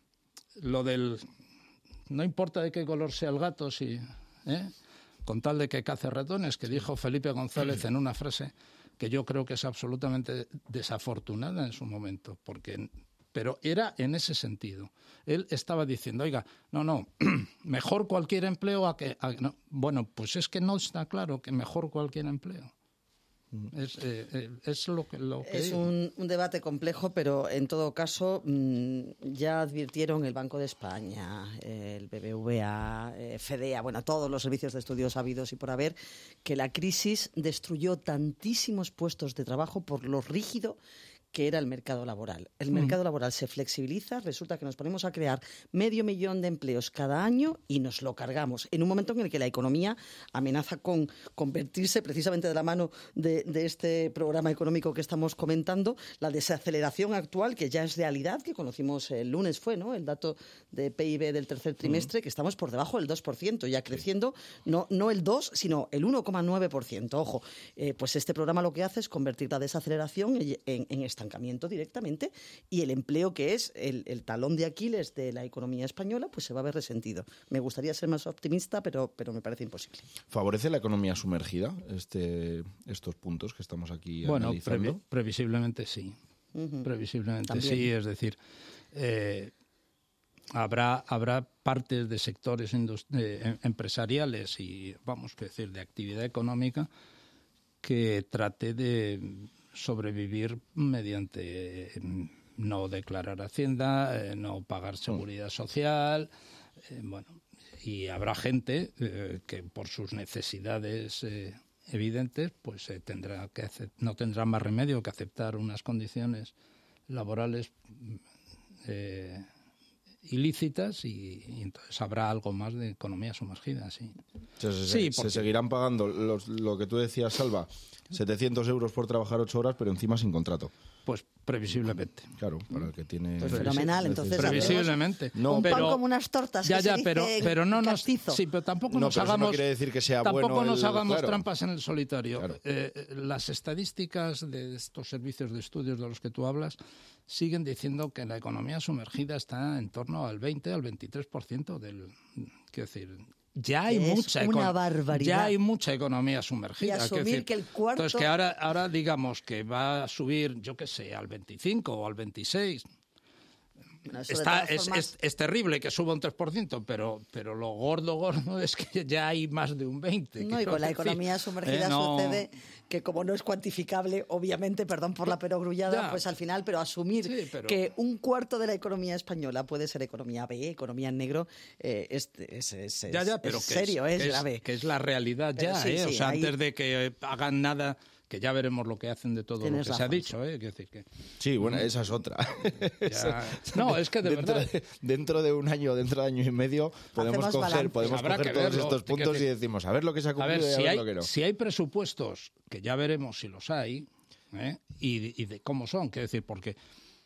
S18: lo del no importa de qué color sea el gato, si, ¿eh? con tal de que cace ratones, que dijo Felipe González en una frase que yo creo que es absolutamente desafortunada en su momento, porque pero era en ese sentido. Él estaba diciendo, oiga, no, no, mejor cualquier empleo a que... A, no. Bueno, pues es que no está claro que mejor cualquier empleo. Es, eh, es lo que, lo que
S17: es un, un debate complejo, pero en todo caso mmm, ya advirtieron el Banco de España, el B B V A, eh, FEDEA, bueno, todos los servicios de estudios habidos y por haber, que la crisis destruyó tantísimos puestos de trabajo por lo rígido que era el mercado laboral. El mm. mercado laboral se flexibiliza, resulta que nos ponemos a crear medio millón de empleos cada año y nos lo cargamos en un momento en el que la economía amenaza con convertirse, precisamente de la mano de, de este programa económico que estamos comentando, la desaceleración actual, que ya es realidad, que conocimos el lunes fue, ¿no? El dato de P I B del tercer trimestre, mm. que estamos por debajo del dos por ciento, ya creciendo, sí. no, no el dos, sino el uno coma nueve por ciento. Ojo, eh, pues este programa lo que hace es convertir la desaceleración en, en, en esta directamente, y el empleo, que es el, el talón de Aquiles de la economía española, pues se va a ver resentido. Me gustaría ser más optimista, pero, pero me parece imposible.
S1: ¿Favorece la economía sumergida este, estos puntos que estamos aquí
S18: bueno,
S1: analizando?
S18: Bueno, pre previsiblemente sí. Uh-huh. Previsiblemente También. sí, es decir, eh, habrá, habrá partes de sectores eh, empresariales y, vamos a decir, de actividad económica que trate de sobrevivir mediante no declarar Hacienda, eh, no pagar seguridad social, eh, bueno, y habrá gente eh, que por sus necesidades eh, evidentes, pues eh, tendrá que no tendrá más remedio que aceptar unas condiciones laborales eh, ilícitas y, y entonces habrá algo más de economía sumergida, sí.
S1: Se, se, sí, se, porque... se seguirán pagando los, lo que tú decías, Salva, setecientos euros por trabajar ocho horas, pero encima sin contrato.
S18: Pues previsiblemente.
S1: Claro, para el que tiene...
S17: Pues fenomenal, entonces...
S18: Previsiblemente.
S17: No, un pan pero, como unas tortas,
S18: ya,
S17: que
S18: ya,
S17: se
S18: pero,
S17: dice
S18: pero no nos,
S17: castizo.
S18: Sí, pero tampoco
S1: no,
S18: nos
S1: pero
S18: hagamos...
S1: no quiere decir que sea
S18: tampoco
S1: bueno
S18: nos
S1: el,
S18: hagamos
S1: claro.
S18: trampas en el solitario.
S1: Claro.
S18: Eh, las estadísticas de estos servicios de estudios de los que tú hablas siguen diciendo que la economía sumergida está en torno al veinte, al veintitrés por ciento del... Quiero decir... Ya hay, mucha
S17: una barbaridad.
S18: ya hay mucha economía sumergida.
S17: Y asumir
S18: decir,
S17: que el cuarto...
S18: Entonces, que ahora, ahora digamos que va a subir, yo qué sé, al veinticinco o al veintiséis. Bueno, Está, es, formas... es, es terrible que suba un tres por ciento, pero, pero lo gordo, gordo es que ya hay más de un veinte por ciento.
S17: No, y con la economía sumergida
S18: eh, no...
S17: sucede que como no es cuantificable, obviamente, perdón por la perogrullada, ya. pues al final, pero asumir
S18: sí, pero...
S17: que un cuarto de la economía española puede ser economía B, economía en negro, eh, es, es, es,
S18: ya, ya, pero
S17: es
S18: que
S17: serio,
S18: es,
S17: es grave.
S18: Que es la realidad
S17: pero
S18: ya,
S17: sí,
S18: ¿eh?
S17: sí,
S18: o sea,
S17: ahí...
S18: antes de que hagan nada... que ya veremos lo que hacen de todo
S17: Tienes
S18: lo que
S17: razón.
S18: se ha dicho, ¿eh? Quiero decir que...
S1: Sí, bueno, esa es otra.
S18: Ya... No, es que de
S1: dentro
S18: verdad...
S1: De, dentro de un año, dentro de año y medio, podemos
S17: Hacemos
S1: coger, podemos
S18: Habrá
S1: coger
S18: que
S1: todos
S18: verlo.
S1: estos puntos
S18: decir,
S1: y decimos, a ver lo que se ha cumplido
S18: a ver,
S1: y a
S18: si
S1: ver
S18: hay,
S1: lo que no.
S18: Si hay presupuestos, que ya veremos si los hay, ¿eh? y, y de cómo son, quiero decir, porque...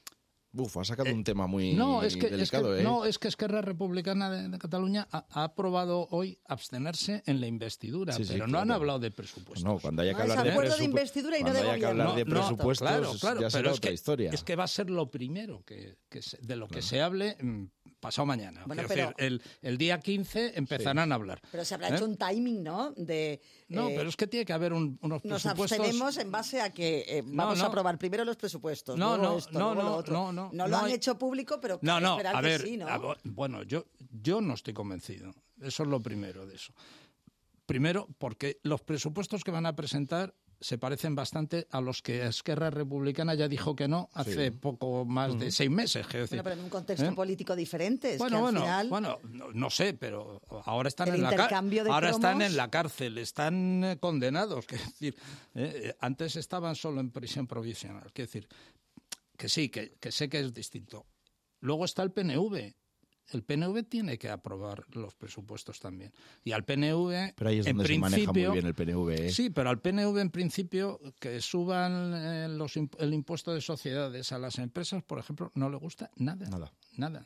S1: Uf, ha sacado eh, un tema muy
S18: no, es que,
S1: delicado,
S18: es que,
S1: ¿eh?
S18: No, es que Esquerra Republicana de, de Cataluña ha, ha aprobado hoy abstenerse en la investidura,
S1: sí, sí,
S18: pero no
S1: claro.
S18: han hablado de presupuestos.
S1: No, cuando haya que
S17: no,
S1: hablar
S17: es
S1: de,
S17: acuerdo
S1: presupu-
S17: de investidura y no de
S1: cuando haya que hablar de
S18: no, no,
S1: presupuestos,
S18: claro, claro,
S1: ya será
S18: pero es
S1: otra
S18: que,
S1: historia.
S18: Es que va a ser lo primero que, que se, de lo que claro. se hable pasado mañana.
S17: Bueno,
S18: pero,
S17: decir,
S18: el, el día quince empezarán
S1: sí.
S18: a hablar.
S17: Pero se habrá
S18: ¿eh?
S17: hecho un timing, ¿no? De,
S18: no,
S17: eh,
S18: pero es que tiene que haber un, unos
S17: nos
S18: presupuestos...
S17: Nos abstenemos en base a que eh, vamos
S18: no, no.
S17: a aprobar primero los presupuestos,
S18: no,
S17: luego
S18: no,
S17: esto,
S18: no,
S17: luego
S18: no,
S17: lo otro.
S18: No, no,
S17: no lo
S18: no
S17: han
S18: hay...
S17: hecho público, pero
S18: no, no,
S17: esperar
S18: a ver,
S17: que sí, ¿no?
S18: A, bueno, yo, yo no estoy convencido. Eso es lo primero de eso. Primero, porque los presupuestos que van a presentar se parecen bastante a los que Esquerra Republicana ya dijo que no hace sí. poco más uh-huh. de seis meses. Quiero decir,
S17: bueno, pero en un contexto
S18: ¿eh?
S17: político diferente. Es
S18: bueno,
S17: que al
S18: bueno,
S17: final...
S18: bueno, no, no sé, pero ahora están
S17: el
S18: en la
S17: cárcel.
S18: Ahora
S17: cromos...
S18: están en la cárcel, están eh, condenados. Quiero decir, eh, antes estaban solo en prisión provisional. Quiero decir, que sí, que, que sé que es distinto. Luego está el P N V. El P N V tiene que aprobar los presupuestos también. Y al P N V,
S1: pero ahí es
S18: en
S1: donde
S18: principio,
S1: se maneja muy bien el P N V. ¿eh?
S18: Sí, pero al P N V, en principio, que suban eh, los, el impuesto de sociedades a las empresas, por ejemplo, no le gusta nada.
S1: Nada.
S18: Nada.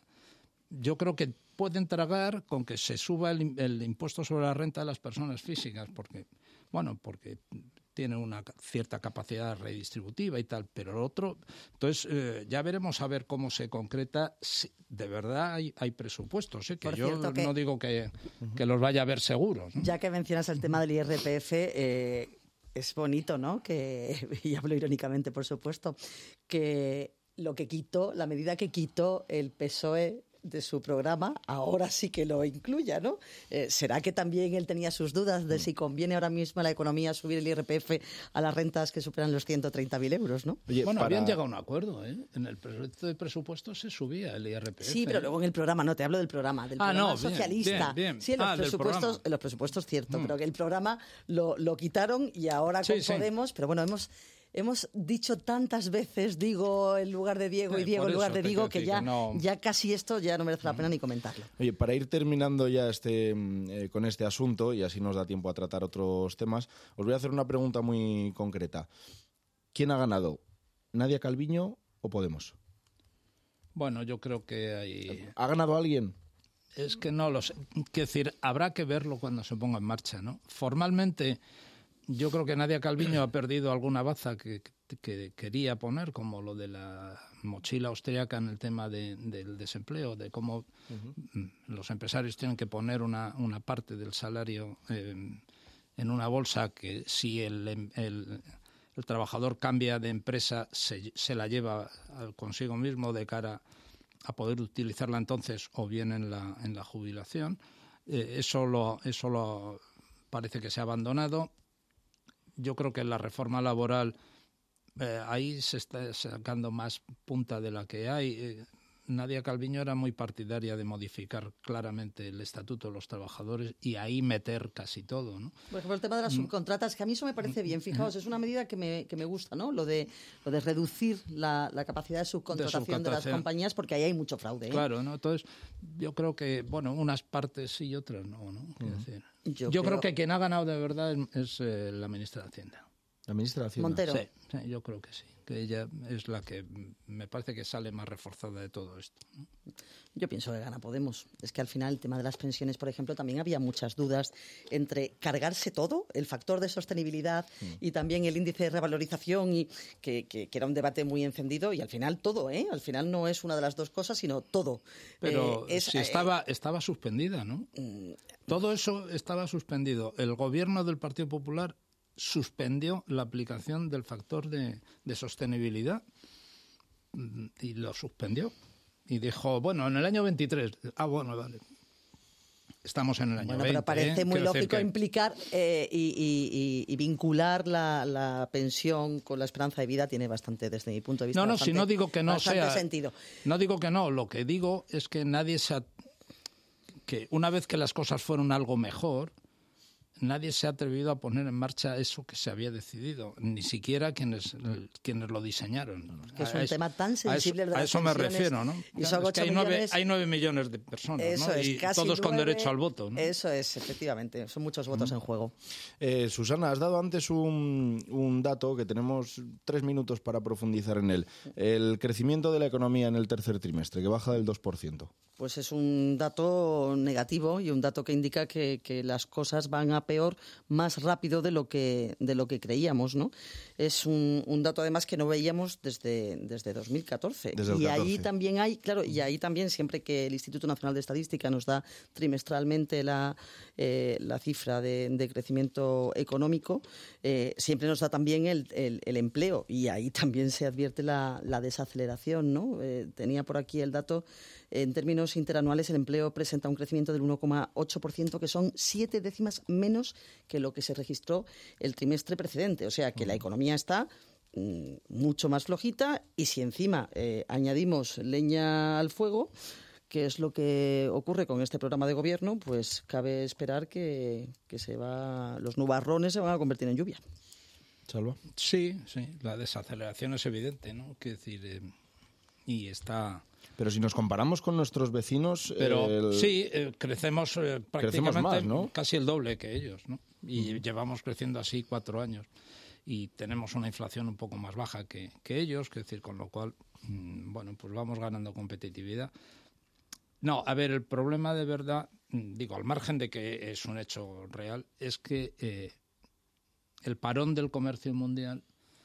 S18: Yo creo que pueden tragar con que se suba el, el impuesto sobre la renta de las personas físicas, porque, bueno, porque... tiene una cierta capacidad redistributiva y tal, pero lo otro... Entonces, eh, ya veremos a ver cómo se concreta. Si de verdad hay, hay presupuestos, ¿eh? que
S17: Por
S18: yo
S17: cierto, que,
S18: no digo que, que los vaya a ver seguros, ¿no?
S17: Ya que mencionas el tema del I R P F, eh, es bonito, ¿no? Que, y hablo irónicamente, por supuesto, que lo que quitó, la medida que quitó el P S O E de su programa ahora sí que lo incluya, ¿no? Eh, ¿Será que también él tenía sus dudas de si conviene ahora mismo a la economía subir el I R P F a las rentas que superan los ciento treinta mil euros, ¿no?
S18: Oye, bueno, para... habían llegado a un acuerdo, ¿eh? En el proyecto de presupuesto se subía el I R P F.
S17: Sí, pero luego en el programa, no, te hablo del programa, del
S18: ah,
S17: programa
S18: no,
S17: socialista.
S18: Bien, bien.
S17: Sí, en los,
S18: ah,
S17: presupuestos, en los presupuestos cierto, mm. pero que el programa lo, lo quitaron y ahora con sí, Podemos, sí. pero bueno, hemos... Hemos dicho tantas veces, digo en lugar de Diego y Diego en lugar de Diego, que ya, que no... ya casi esto ya no merece la pena ni comentarlo.
S1: Oye, para ir terminando ya este eh, con este asunto, y así nos da tiempo a tratar otros temas, os voy a hacer una pregunta muy concreta. ¿Quién ha ganado? ¿Nadia Calviño o Podemos?
S18: Bueno, yo creo que hay...
S1: ¿Ha ganado alguien?
S18: Es que no lo sé. Quiero decir, habrá que verlo cuando se ponga en marcha, ¿no? Formalmente... Yo creo que Nadia Calviño ha perdido alguna baza que, que, que quería poner, como lo de la mochila austríaca en el tema de, del desempleo, de cómo uh-huh. los empresarios tienen que poner una, una parte del salario eh, en una bolsa que si el, el, el trabajador cambia de empresa se, se la lleva consigo mismo de cara a poder utilizarla entonces o bien en la, en la jubilación. Eh, eso lo, eso lo parece que se ha abandonado. Yo creo que en la reforma laboral eh, ahí se está sacando más punta de la que hay. Eh, Nadia Calviño era muy partidaria de modificar claramente el Estatuto de los Trabajadores y ahí meter casi todo, ¿no?
S17: Por ejemplo, el tema de las subcontratas, que a mí eso me parece bien. Fijaos, es una medida que me, que me gusta, ¿no? Lo de, lo de reducir la, la capacidad de subcontratación de, subcontratación de las compañías, porque ahí hay mucho fraude, ¿eh?
S18: Claro, ¿no? Entonces, yo creo que, bueno, unas partes sí y otras no, ¿no? Uh-huh. Es decir,
S17: Yo,
S18: yo
S17: creo...
S18: creo que quien ha ganado de verdad es, es eh, la ministra de Hacienda.
S1: ¿La ministra de Hacienda?
S17: Montero.
S18: Sí, sí, yo creo que sí, que ella es la que me parece que sale más reforzada de todo esto, ¿no?
S17: Yo pienso que gana Podemos. Es que al final el tema de las pensiones, por ejemplo, también había muchas dudas entre cargarse todo, el factor de sostenibilidad mm. y también el índice de revalorización, y que, que, que era un debate muy encendido, y al final todo, ¿eh? Al final no es una de las dos cosas, sino todo.
S18: Pero
S17: eh, es,
S18: si estaba, eh, estaba suspendida, ¿no? Mm, todo eso estaba suspendido. El gobierno del Partido Popular suspendió la aplicación del factor de, de sostenibilidad y lo suspendió. Y dijo, bueno, en el año veintitrés. Ah, bueno, vale. Estamos en el año
S17: bueno,
S18: veinte.
S17: Pero parece
S18: ¿eh?
S17: muy
S18: Quiero
S17: lógico
S18: que...
S17: implicar eh, y, y, y, y vincular la, la pensión con la esperanza de vida. Tiene bastante, desde mi punto de vista,
S18: No, no,
S17: bastante,
S18: si no digo que no sea...
S17: sentido.
S18: No digo que no. Lo que digo es que nadie se... Ha... que una vez que las cosas fueron algo mejor... Nadie se ha atrevido a poner en marcha eso que se había decidido, ni siquiera quienes, quienes lo diseñaron.
S17: Que es un a tema tan sensible
S18: a eso,
S17: de las
S18: a eso me refiero, ¿no?
S17: Y son
S18: es que hay,
S17: millones,
S18: nueve, hay nueve millones de personas,
S17: eso
S18: ¿no?
S17: Es,
S18: y
S17: casi
S18: todos con
S17: nueve,
S18: derecho al voto, ¿no?
S17: Eso es, efectivamente, son muchos votos mm. en juego.
S1: Eh, Susana, has dado antes un, un dato que tenemos tres minutos para profundizar en él. El crecimiento de la economía en el tercer trimestre, que baja del dos por ciento.
S17: Pues es un dato negativo y un dato que indica que, que las cosas van a peor más rápido de lo que de lo que creíamos, ¿no? Es un, un dato además que no veíamos desde, desde dos mil catorce.
S1: Desde el
S17: y
S1: catorce.
S17: ahí también hay, claro, y ahí también siempre que el Instituto Nacional de Estadística nos da trimestralmente la, eh, la cifra de, de crecimiento económico, eh, siempre nos da también el, el, el empleo, y ahí también se advierte la, la desaceleración, ¿no? Eh, tenía por aquí el dato. En términos interanuales, el empleo presenta un crecimiento del uno coma ocho por ciento, que son siete décimas menos que lo que se registró el trimestre precedente. O sea que la economía está mm, mucho más flojita, y si encima eh, añadimos leña al fuego, que es lo que ocurre con este programa de gobierno, pues cabe esperar que, que se va, los nubarrones se van a convertir en lluvia.
S1: ¿Salva?
S18: Sí, sí, la desaceleración es evidente, ¿no? Quiero decir, eh, y está...
S1: Pero si nos comparamos con nuestros vecinos...
S18: Pero
S1: el...
S18: sí, eh, crecemos eh, prácticamente
S1: crecemos más, ¿no?
S18: Casi el doble que ellos, ¿no? Y
S1: uh-huh.
S18: llevamos creciendo así cuatro años. Y tenemos una inflación un poco más baja que, que ellos, es decir, con lo cual, mmm, bueno, pues vamos ganando competitividad. No, a ver, el problema de verdad, digo, al margen de que es un hecho real, es que eh, el parón del comercio mundial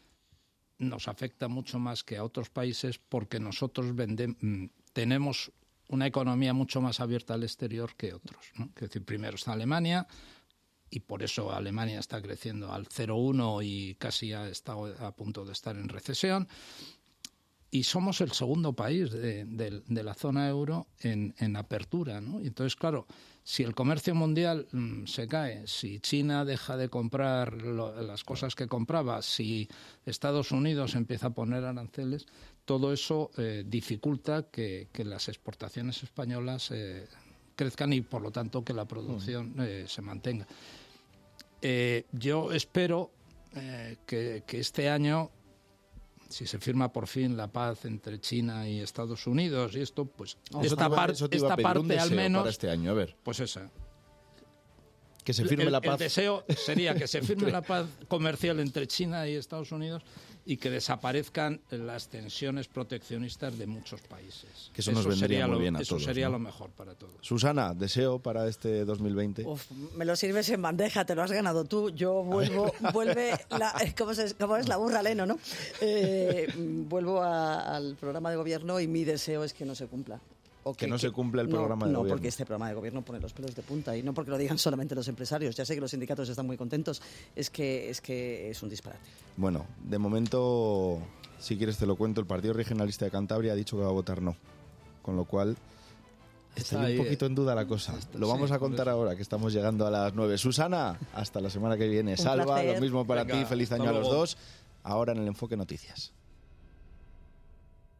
S18: nos afecta mucho más que a otros países, porque nosotros vendemos, tenemos una economía mucho más abierta al exterior que otros, ¿no? Es decir, primero está Alemania, y por eso Alemania está creciendo al cero coma uno y casi ha estado a punto de estar en recesión. y somos el segundo país de, de, de la zona euro en, en apertura, ¿no? Y entonces, claro, si el comercio mundial mmm, se cae, si China deja de comprar lo, las cosas que compraba, si Estados Unidos empieza a poner aranceles, todo eso eh, dificulta que, que las exportaciones españolas eh, crezcan y, por lo tanto, que la producción eh, se mantenga. Eh, yo espero eh, que, que este año, si se firma por fin la paz entre China y Estados Unidos y esto, pues
S1: oh,
S18: esta, par esta parte al menos,
S1: para este año, a ver.
S18: Pues esa.
S1: Que se firme
S18: el,
S1: la paz.
S18: El deseo sería que se firme la paz comercial entre China y Estados Unidos y que desaparezcan las tensiones proteccionistas de muchos países.
S1: Que eso, eso nos vendría muy
S18: lo,
S1: bien a
S18: eso
S1: todos.
S18: Eso sería
S1: ¿no?
S18: lo mejor para todos.
S1: Susana, deseo para este dos mil veinte.
S17: Uf, me lo sirves en bandeja, te lo has ganado tú. Yo vuelvo, vuelve, la, ¿cómo, es, ¿cómo es la burra Leno, no? Eh, vuelvo a, al programa de gobierno y mi deseo es que no se cumpla. O
S1: que, que no se cumpla el programa
S17: no,
S1: de
S17: no,
S1: gobierno.
S17: No, porque este programa de gobierno pone los pelos de punta y no porque lo digan solamente los empresarios. Ya sé que los sindicatos están muy contentos, es que es, que es un disparate.
S1: Bueno, de momento, si quieres te lo cuento, el Partido Regionalista de Cantabria ha dicho que va a votar no. Con lo cual, está, está ahí un poquito en duda la cosa. Está, lo vamos sí, a contar ahora, que estamos llegando a las nueve. Susana, hasta la semana que viene. Un Salva, placer. Lo mismo para Venga, ti, feliz año a los dos. Ahora en el Enfoque Noticias.